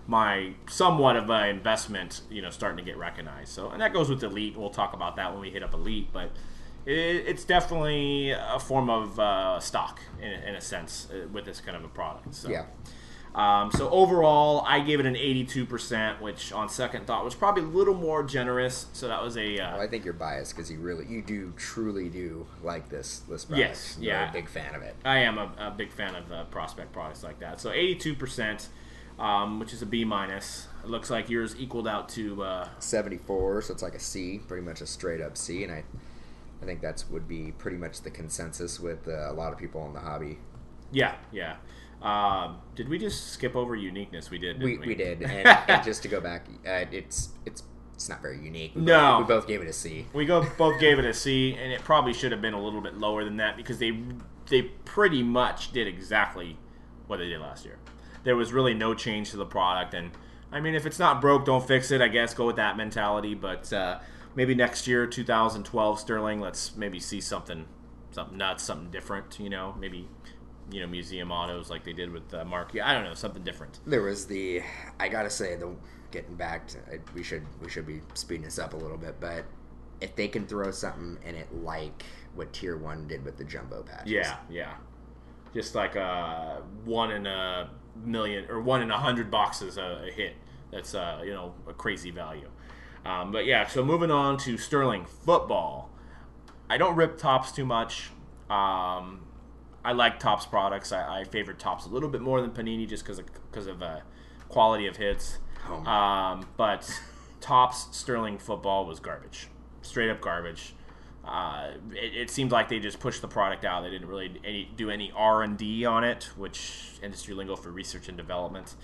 my somewhat of an investment, starting to get recognized. So, and that goes with Elite. We'll talk about that when we hit up Elite, but it's definitely a form of stock in a sense with this kind of a product. So. Yeah. So overall, I gave it an 82%, which on second thought was probably a little more generous. So that was a. Well, I think you're biased because you truly do like this product. Yes, You're yeah. a big fan of it. I am a big fan of Prospect products like that. So 82%, which is a B minus. It looks like yours equaled out to 74, so it's like a C, pretty much a straight up C, and I think that's would be pretty much the consensus with a lot of people in the hobby. Yeah. Did we just skip over uniqueness? We did. Didn't we? We did, and just to go back, it's not very unique. We both gave it a C. We both gave it a C, and it probably should have been a little bit lower than that because they pretty much did exactly what they did last year. There was really no change to the product, and I mean, if it's not broke, don't fix it. I guess go with that mentality. But maybe next year, 2012 Sterling, let's maybe see something nuts, something different. Maybe. Museum autos like they did with Mark. I don't know, something different. There was I gotta say, getting back to, we should be speeding this up a little bit, but if they can throw something in it like what Tier 1 did with the jumbo patches. Yeah. Just like 1 in a million or 1 in 100 boxes a hit. That's a crazy value. But yeah, so moving on to Sterling football. I don't rip Topps too much. I like Topps products. I favorite Topps a little bit more than Panini just because of quality of hits. But Topps Sterling football was garbage, straight up garbage. It seemed like they just pushed the product out. They didn't really do any R&D on it, which industry lingo for research and development.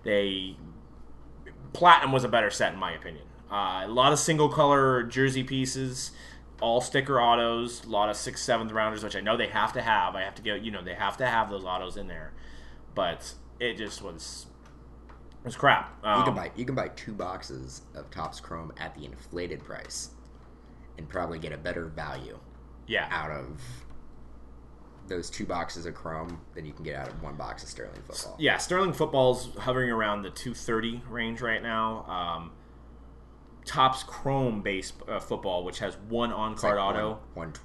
Platinum was a better set in my opinion. A lot of single color jersey pieces. All sticker autos, a lot of 6th, 7th rounders, which I know they have to have. I have to get, they have to have those autos in there. But it just was crap. You can buy 2 boxes of Topps Chrome at the inflated price and probably get a better value out of those 2 boxes of Chrome than you can get out of 1 box of Sterling football. Yeah, Sterling football's hovering around the 230 range right now. Topps Chrome based football, which has 1 on-card auto,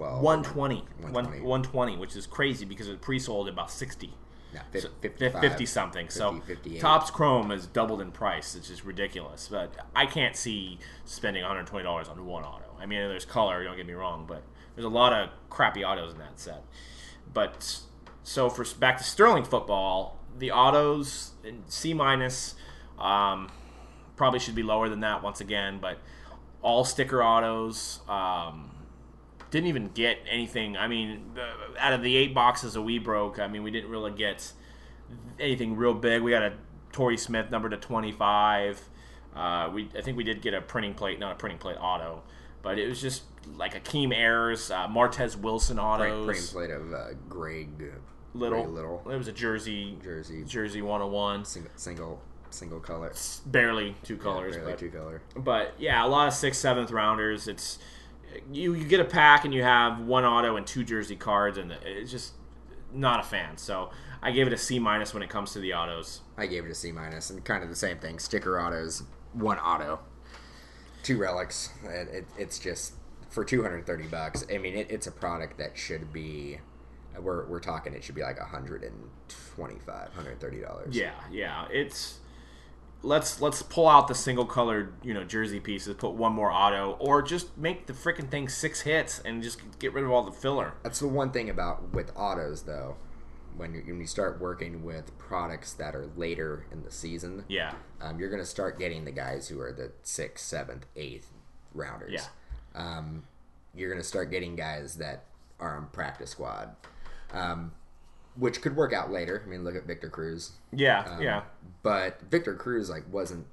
120, which is crazy because it pre-sold at about 60. Yeah, 50 something. 50, so 58. Topps Chrome has doubled in price. It's just ridiculous. But I can't see spending $120 on 1 auto. I mean, there's color, don't get me wrong, but there's a lot of crappy autos in that set. But so back to Sterling football, the autos C minus. Probably should be lower than that once again, but all sticker autos. Didn't even get anything. I mean, out of the 8 boxes that we broke, I mean, we didn't really get anything real big. We got a Torrey Smith number to 25. I think we did get a printing plate, not a printing plate auto, but it was just like Akeem Ayers, Martez Wilson autos. Printing plate of Greg Little. It was a jersey 101. Single color. Barely 2 colors. Barely 2 color. But yeah, a lot of 6th, 7th rounders. It's you get a pack and you have 1 auto and 2 jersey cards, and it's just not a fan. So I gave it a C minus when it comes to the autos. I gave it a C minus, and kind of the same thing. Sticker autos, 1 auto, 2 relics. It's just for $230. I mean, it's a product that should be. We're talking. It should be like $125, $130. Yeah. It's. Let's pull out the single colored jersey pieces, put 1 more auto, or just make the freaking thing 6 hits and just get rid of all the filler. That's the one thing with autos though, when you start working with products that are later in the season. Yeah. You're gonna start getting the guys who are the 6th, 7th, 8th rounders. Yeah. You're gonna start getting guys that are on practice squad. Which could work out later. I mean, look at Victor Cruz. Yeah. But Victor Cruz wasn't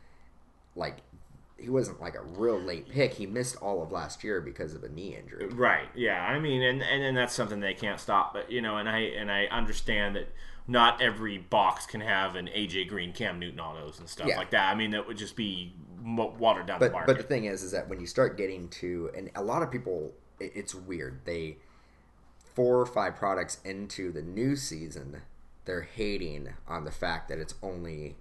a real late pick. He missed all of last year because of a knee injury. Right. Yeah. I mean, and that's something they can't stop. But and I understand that not every box can have an AJ Green, Cam Newton autos and stuff like that. I mean, that would just be watered down the market. But the thing is that when you start getting to, and a lot of people, it's weird. 4 or 5 products into the new season, they're hating on the fact that it's only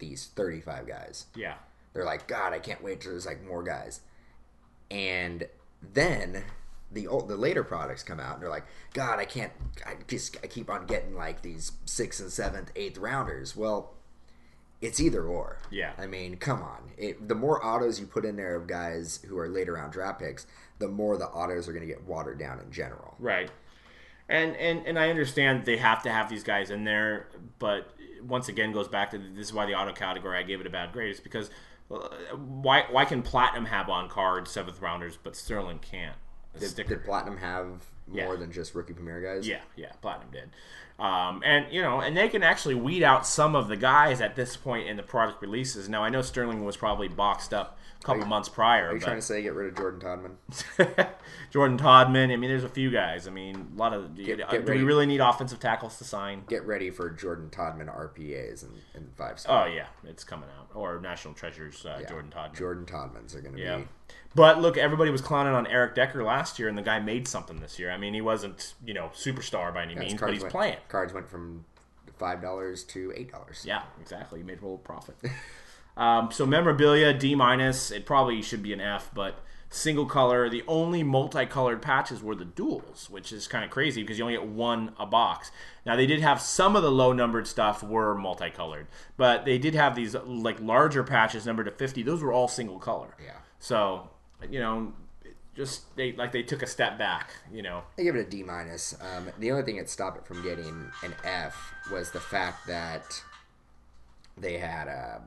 these 35 guys. Yeah. They're like, God, I can't wait till there's like more guys. And then the later products come out and they're like, God, I keep on getting like these 6th and 7th, 8th rounders. Well, it's either or. Yeah. I mean, come on. The more autos you put in there of guys who are later round draft picks, the more the autos are going to get watered down in general. Right. And I understand they have to have these guys in there, but once again goes back to this is why the auto category I gave it a bad grade is because why can Platinum have on card 7th rounders but Sterling can't? Did Platinum have more than just rookie premier guys? Yeah, Platinum did. And they can actually weed out some of the guys at this point in the product releases. Now I know Sterling was probably boxed up a couple months prior. Are you trying to say get rid of Jordan Todman? Jordan Todman. I mean, there's a few guys. I mean, a lot of. Do we really need offensive tackles to sign? Get ready for Jordan Todman RPAs and 5-star. Oh yeah, it's coming out. Or National Treasures. Jordan Todman. Jordan Todmans are going to be. But look, everybody was clowning on Eric Decker last year, and the guy made something this year. I mean, he wasn't superstar by any means, but he's playing. Cards went from $5 to $8. Yeah, exactly. He made a little profit. So memorabilia, D-. It probably should be an F, but single color. The only multicolored patches were the duels, which is kind of crazy because you only get one a box. Now, they did have some of the low-numbered stuff were multicolored, but they did have these like larger patches numbered to 50. Those were all single color. Yeah. So, just they took a step back, I give it a D-. The only thing that stopped it from getting an F was the fact that they had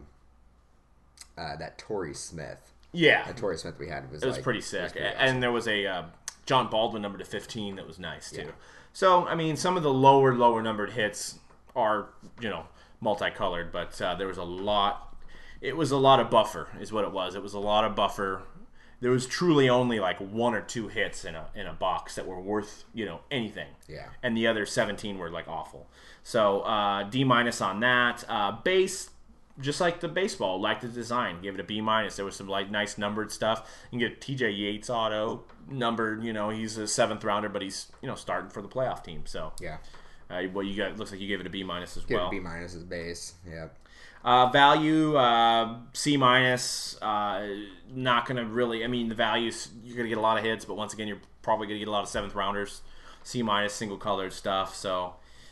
that Torrey Smith. Yeah. The Torrey Smith we had was pretty sick. Was pretty awesome. And there was a John Baldwin number to 15 that was nice too. Yeah. So, I mean, some of the lower numbered hits are, multicolored, but there was a lot. It was a lot of buffer is what it was. It was a lot of buffer. There was truly only like 1 or 2 hits in a box that were worth, anything. Yeah. And the other 17 were like awful. So, D- on that. Base, just like the baseball, like the design, gave it a B-. There was some like nice numbered stuff. You can get TJ Yates auto numbered. He's a 7th rounder, but he's starting for the playoff team. So yeah. You got looks like you gave it a B- as Give well. It a B- as base. Yeah. Value C-. Not gonna really. I mean, the values you're gonna get a lot of hits, but once again, you're probably gonna get a lot of 7th rounders. C-, single colored stuff. So,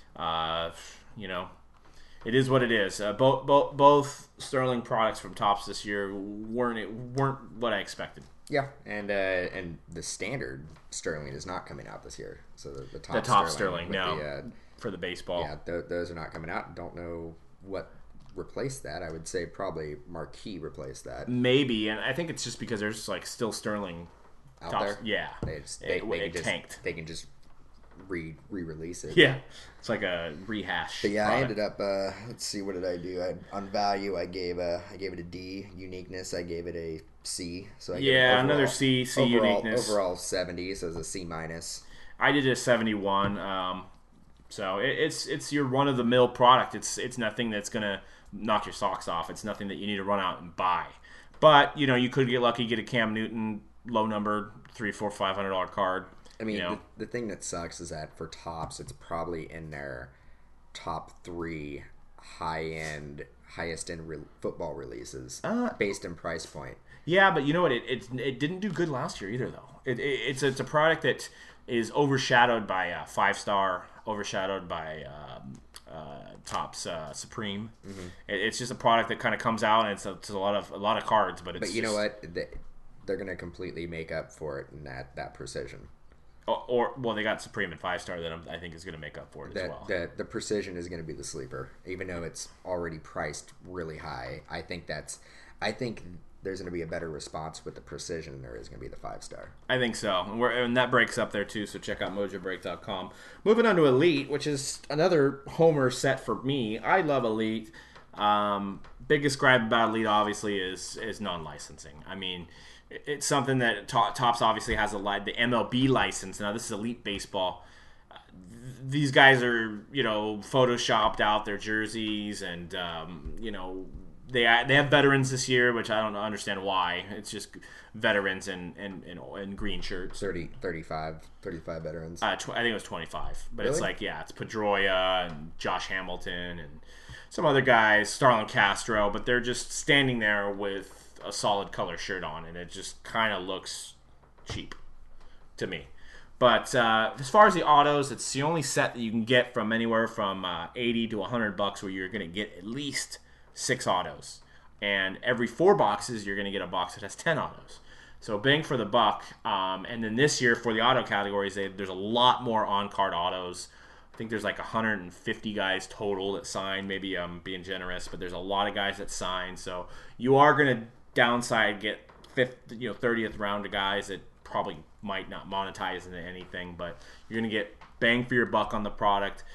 it is what it is. Both Sterling products from Topps this year weren't what I expected. Yeah, and the standard Sterling is not coming out this year. So the top Sterling no, for the baseball. Yeah, those are not coming out. Don't know what replaced that. I would say probably Marquee replaced that. Maybe, and I think it's just because there's like still Sterling out Topps. there. Yeah, it tanked. They can just re-release it. Yeah, it's like a rehash. But yeah, product. I ended up. Let's see, what did I do? On value, I gave it a D. Uniqueness, I gave it a C. So another C. Overall, uniqueness. Overall 70, so it's a C-. I did a 71. So it's your run of the mill product. It's nothing that's gonna knock your socks off. It's nothing that you need to run out and buy. But you could get lucky, get a Cam Newton low numbered $300, $400, $500 card. I mean, the thing that sucks is that for Topps, it's probably in their top 3 highest end football releases based in price point. Yeah, but you know what? It didn't do good last year either, though. It's a product that is overshadowed by 5-star, overshadowed by Topps Supreme. Mm-hmm. It's just a product that kind of comes out and it's a lot of cards, but it's. But you know what? They're going to completely make up for it in that precision. Well, they got Supreme and 5-star that I think is going to make up for it as well. The precision is going to be the sleeper, even though it's already priced really high. I think there's going to be a better response with the precision than there is going to be the 5-star. I think so, and that breaks up there too. So check out MojoBreak.com. Moving on to Elite, which is another homer set for me. I love Elite. Biggest gripe about Elite obviously is non-licensing. I mean, it's something that Topps obviously has the MLB license. Now this is Elite Baseball. These guys are photoshopped out their jerseys, and they have veterans this year, which I don't understand why. It's just veterans in green shirts. 35 veterans. I think it was 25, but Really? it's like it's Pedroia and Josh Hamilton, and some other guys, Starlin Castro, but they're just standing there with a solid color shirt on, and it just kind of looks cheap to me. But as far as the autos, it's the only set that you can get from anywhere from $80 to $100, where you're going to get at least 6 autos. And every 4 boxes, you're going to get a box that has 10 autos. So bang for the buck. And then this year, for the auto categories, there's a lot more on-card autos. I think there's like 150 guys total that sign. Maybe I'm being generous, but there's a lot of guys that sign. So you are going to downside get 30th round of guys that probably might not monetize into anything, but you're going to get bang for your buck on the product.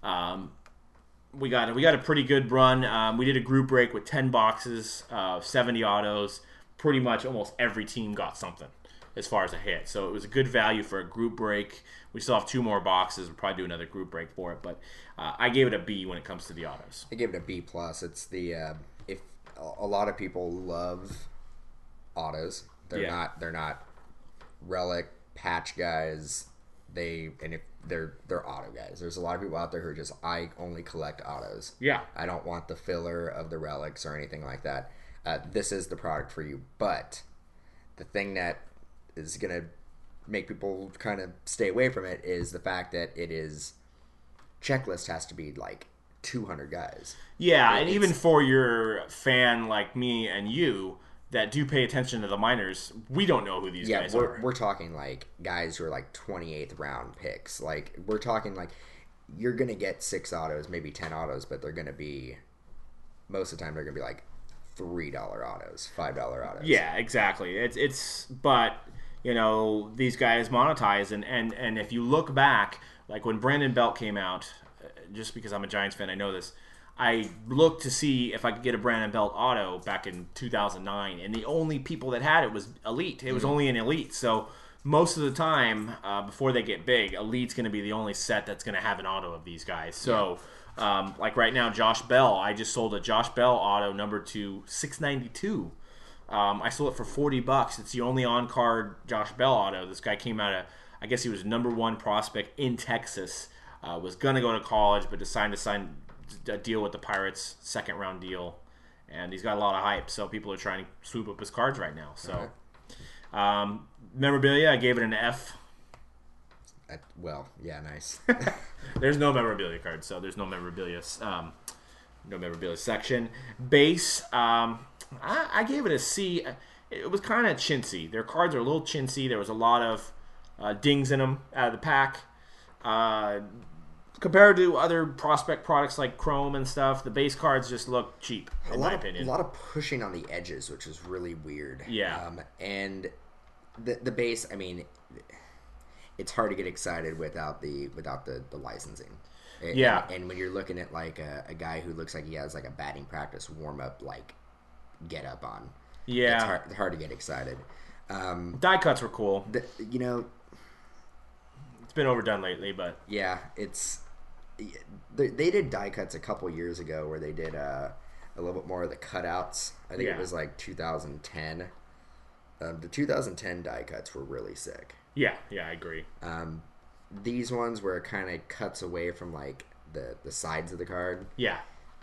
We got a pretty good run. We did a group break with 10 boxes, 70 autos. Pretty much almost every team got something as far as a hit. So it was a good value for a group break. We still have 2 more boxes. We'll probably do another group break for it, but I gave it a B when it comes to the autos. I gave it a B plus. It's the if a lot of people love autos, they're not relic patch guys. If they're auto guys. There's a lot of people out there who are just, I only collect autos. Yeah. I don't want the filler of the relics or anything like that. This is the product for you. But the thing that is going to make people kind of stay away from it is the fact that checklist has to be like 200 guys. Yeah, and even for your fan like me and you that do pay attention to the minors, we don't know who these guys are. We're talking like guys who are like 28th round picks. Like, we're talking like you're going to get 6 autos, maybe 10 autos, but they're going to be, most of the time, they're going to be like $3 autos, $5 autos. Yeah, exactly. But these guys monetize, and if you look back, like when Brandon Belt came out, just because I'm a Giants fan, I know this. I looked to see if I could get a Brandon Belt auto back in 2009, and the only people that had it was Elite. It was only an Elite, so most of the time, before they get big, Elite's going to be the only set that's going to have an auto of these guys. So, like right now, Josh Bell, I just sold a Josh Bell auto number to $692. I sold it for $40. It's the only on-card Josh Bell auto. This guy came out of, I guess he was #1 prospect in Texas. Was going to go to college, but decided to sign a deal with the Pirates, 2nd-round deal. And he's got a lot of hype, so people are trying to swoop up his cards right now. So, memorabilia, I gave it an F. Well, yeah, nice. There's no memorabilia cards, so there's no memorabilia section. Base, I gave it a C. It was kind of chintzy. Their cards are a little chintzy. There was a lot of dings in them out of the pack. Compared to other prospect products like Chrome and stuff, the base cards just look cheap, in my opinion. A lot of pushing on the edges, which is really weird. Yeah. And the base, I mean, it's hard to get excited without the licensing. Yeah. And when you're looking at like a guy who looks like he has like a batting practice warm up like get up on, yeah, it's hard to get excited. Die cuts were cool. It's been overdone lately, but yeah, they did die cuts a couple years ago where they did a little bit more of the cutouts. I think it was like 2010. The 2010 die cuts were really sick. Yeah, I agree. These ones where it kind of cuts away from like the sides of the card. Yeah,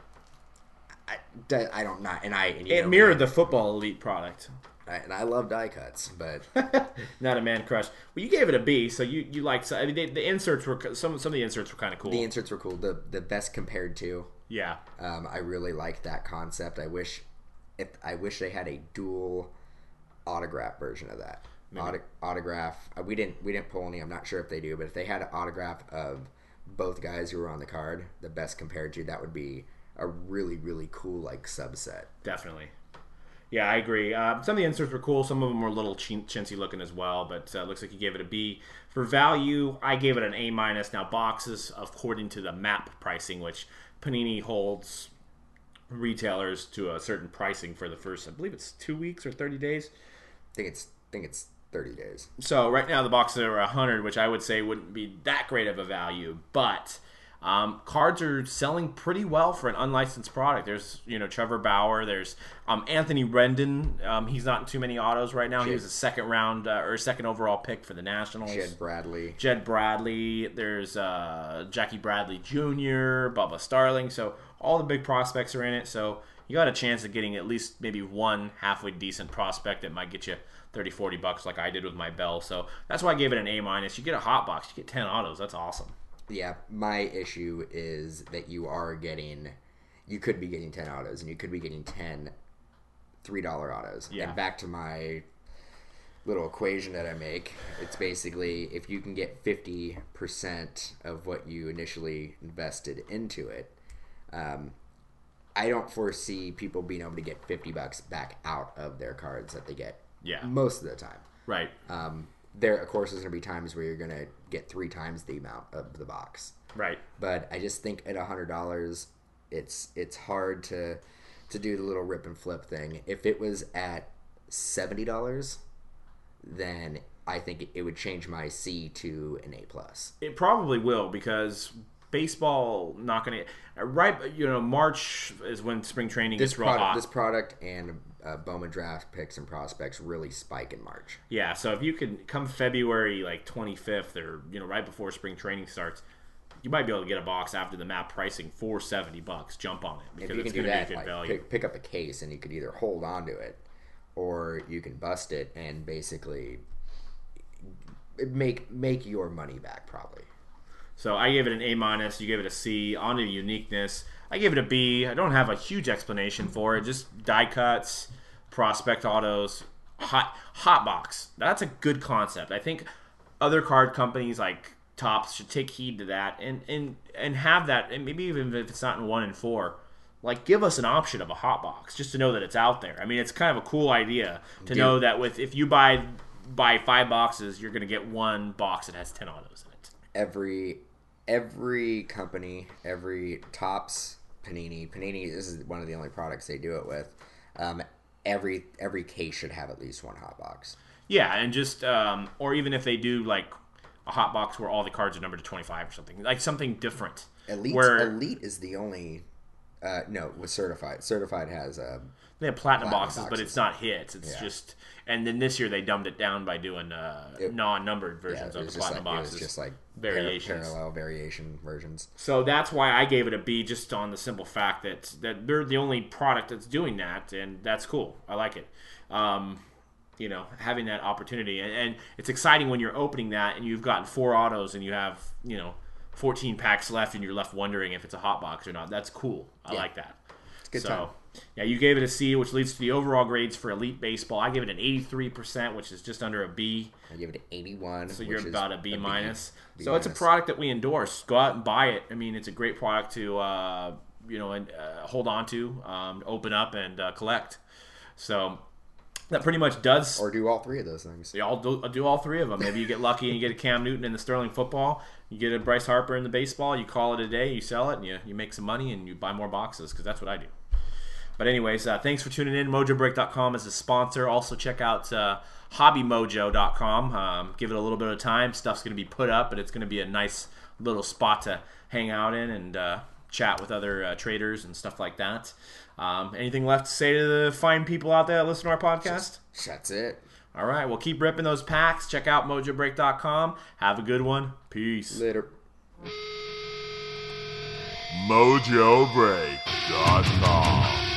I don't not and I. And it mirrored the Football Elite product. And I love die cuts, but not a man crush. Well, you gave it a B, so you liked. I mean, the inserts were some of the inserts were kind of cool. The inserts were cool. The best compared to. Yeah. I really liked that concept. I wish they had a dual autograph version of that. Autograph. We didn't pull any. I'm not sure if they do, but if they had an autograph of both guys who were on the card, the best compared to, that would be a really, really cool like subset. Definitely. Yeah, I agree. Some of the inserts were cool. Some of them were a little chintzy looking as well, but looks like you gave it a B. For value, I gave it an A-. Now, boxes, according to the MAP pricing, which Panini holds retailers to a certain pricing for the first, I believe it's 2 weeks or 30 days. I think it's 30 days. So right now the boxes are 100, which I would say wouldn't be that great of a value, but Cards are selling pretty well for an unlicensed product. There's, Trevor Bauer. There's Anthony Rendon. He's not in too many autos right now. He was a second round or second overall pick for the Nationals. Jed Bradley. There's Jackie Bradley Jr., Bubba Starling. So all the big prospects are in it. So you got a chance of getting at least maybe one halfway decent prospect that might get you $30-$40 like I did with my Bell. So that's why I gave it an A-. You get a hot box. You get 10 autos. That's awesome. Yeah, my issue is that you could be getting 10 autos, and you could be getting 10 $3 autos. Yeah. And back to my little equation that I make, it's basically if you can get 50% of what you initially invested into it, I don't foresee people being able to get $50 back out of their cards that they get most of the time. Right. There, of course, there's going to be times where you're going to get 3 times the amount of the box. Right. But I just think at $100, it's hard to do the little rip and flip thing. If it was at $70, then I think it would change my C to an A+. It probably will, because baseball not going to March is when spring training gets real hot. This product and Bowman draft picks and prospects really spike in March. Yeah, so if you can come February 25th or right before spring training starts, you might be able to get a box after the map pricing for $70. Jump on it, because it's going to be a good value. Pick up a case and you could either hold on to it or you can bust it and basically make your money back probably. So I gave it an A-. You gave it a C. On to uniqueness, I gave it a B. I don't have a huge explanation for it. Just die cuts, prospect autos, hot box. That's a good concept. I think other card companies like Topps should take heed to that and have that. And maybe even if it's not in 1 and 4, give us an option of a hot box just to know that it's out there. I mean, it's kind of a cool idea to know that if you buy 5 boxes, you're going to get 1 box that has 10 autos in it. Every company, every Topps, Panini, this is one of the only products they do it with. Every case should have at least 1 hot box. Yeah, and just or even if they do a hot box where all the cards are numbered to 25 or something, something different. Elite is the only. No, with Certified. Certified has they have platinum boxes, but it's not hits. It's just, and then this year they dumbed it down by doing non-numbered versions of the platinum boxes. It was just variations, parallel variation versions. So that's why I gave it a B, just on the simple fact that they're the only product that's doing that, and that's cool. I like it. Having that opportunity, and it's exciting when you're opening that and you've gotten 4 autos and you have 14 packs left and you're left wondering if it's a hot box or not. That's cool. I like that. It's a good time. Yeah, you gave it a C, which leads to the overall grades for Elite Baseball. I gave it an 83%, which is just under a B. I gave it an 81. So you're about a B minus. So it's a product that we endorse. Go out and buy it. I mean, it's a great product to hold on to, open up, and collect. So that pretty much does. Or do all 3 of those things. Yeah, I'll do all 3 of them. Maybe you get lucky and you get a Cam Newton in the Sterling football. You get a Bryce Harper in the baseball. You call it a day. You sell it, and you make some money, and you buy more boxes, because that's what I do. But anyways, thanks for tuning in. MojoBreak.com is a sponsor. Also check out HobbyMojo.com. Give it a little bit of time. Stuff's going to be put up, but it's going to be a nice little spot to hang out in and chat with other traders and stuff like that. Anything left to say to the fine people out there that listen to our podcast? That's it. All right, well, keep ripping those packs. Check out MojoBreak.com. Have a good one. Peace. Later. MojoBreak.com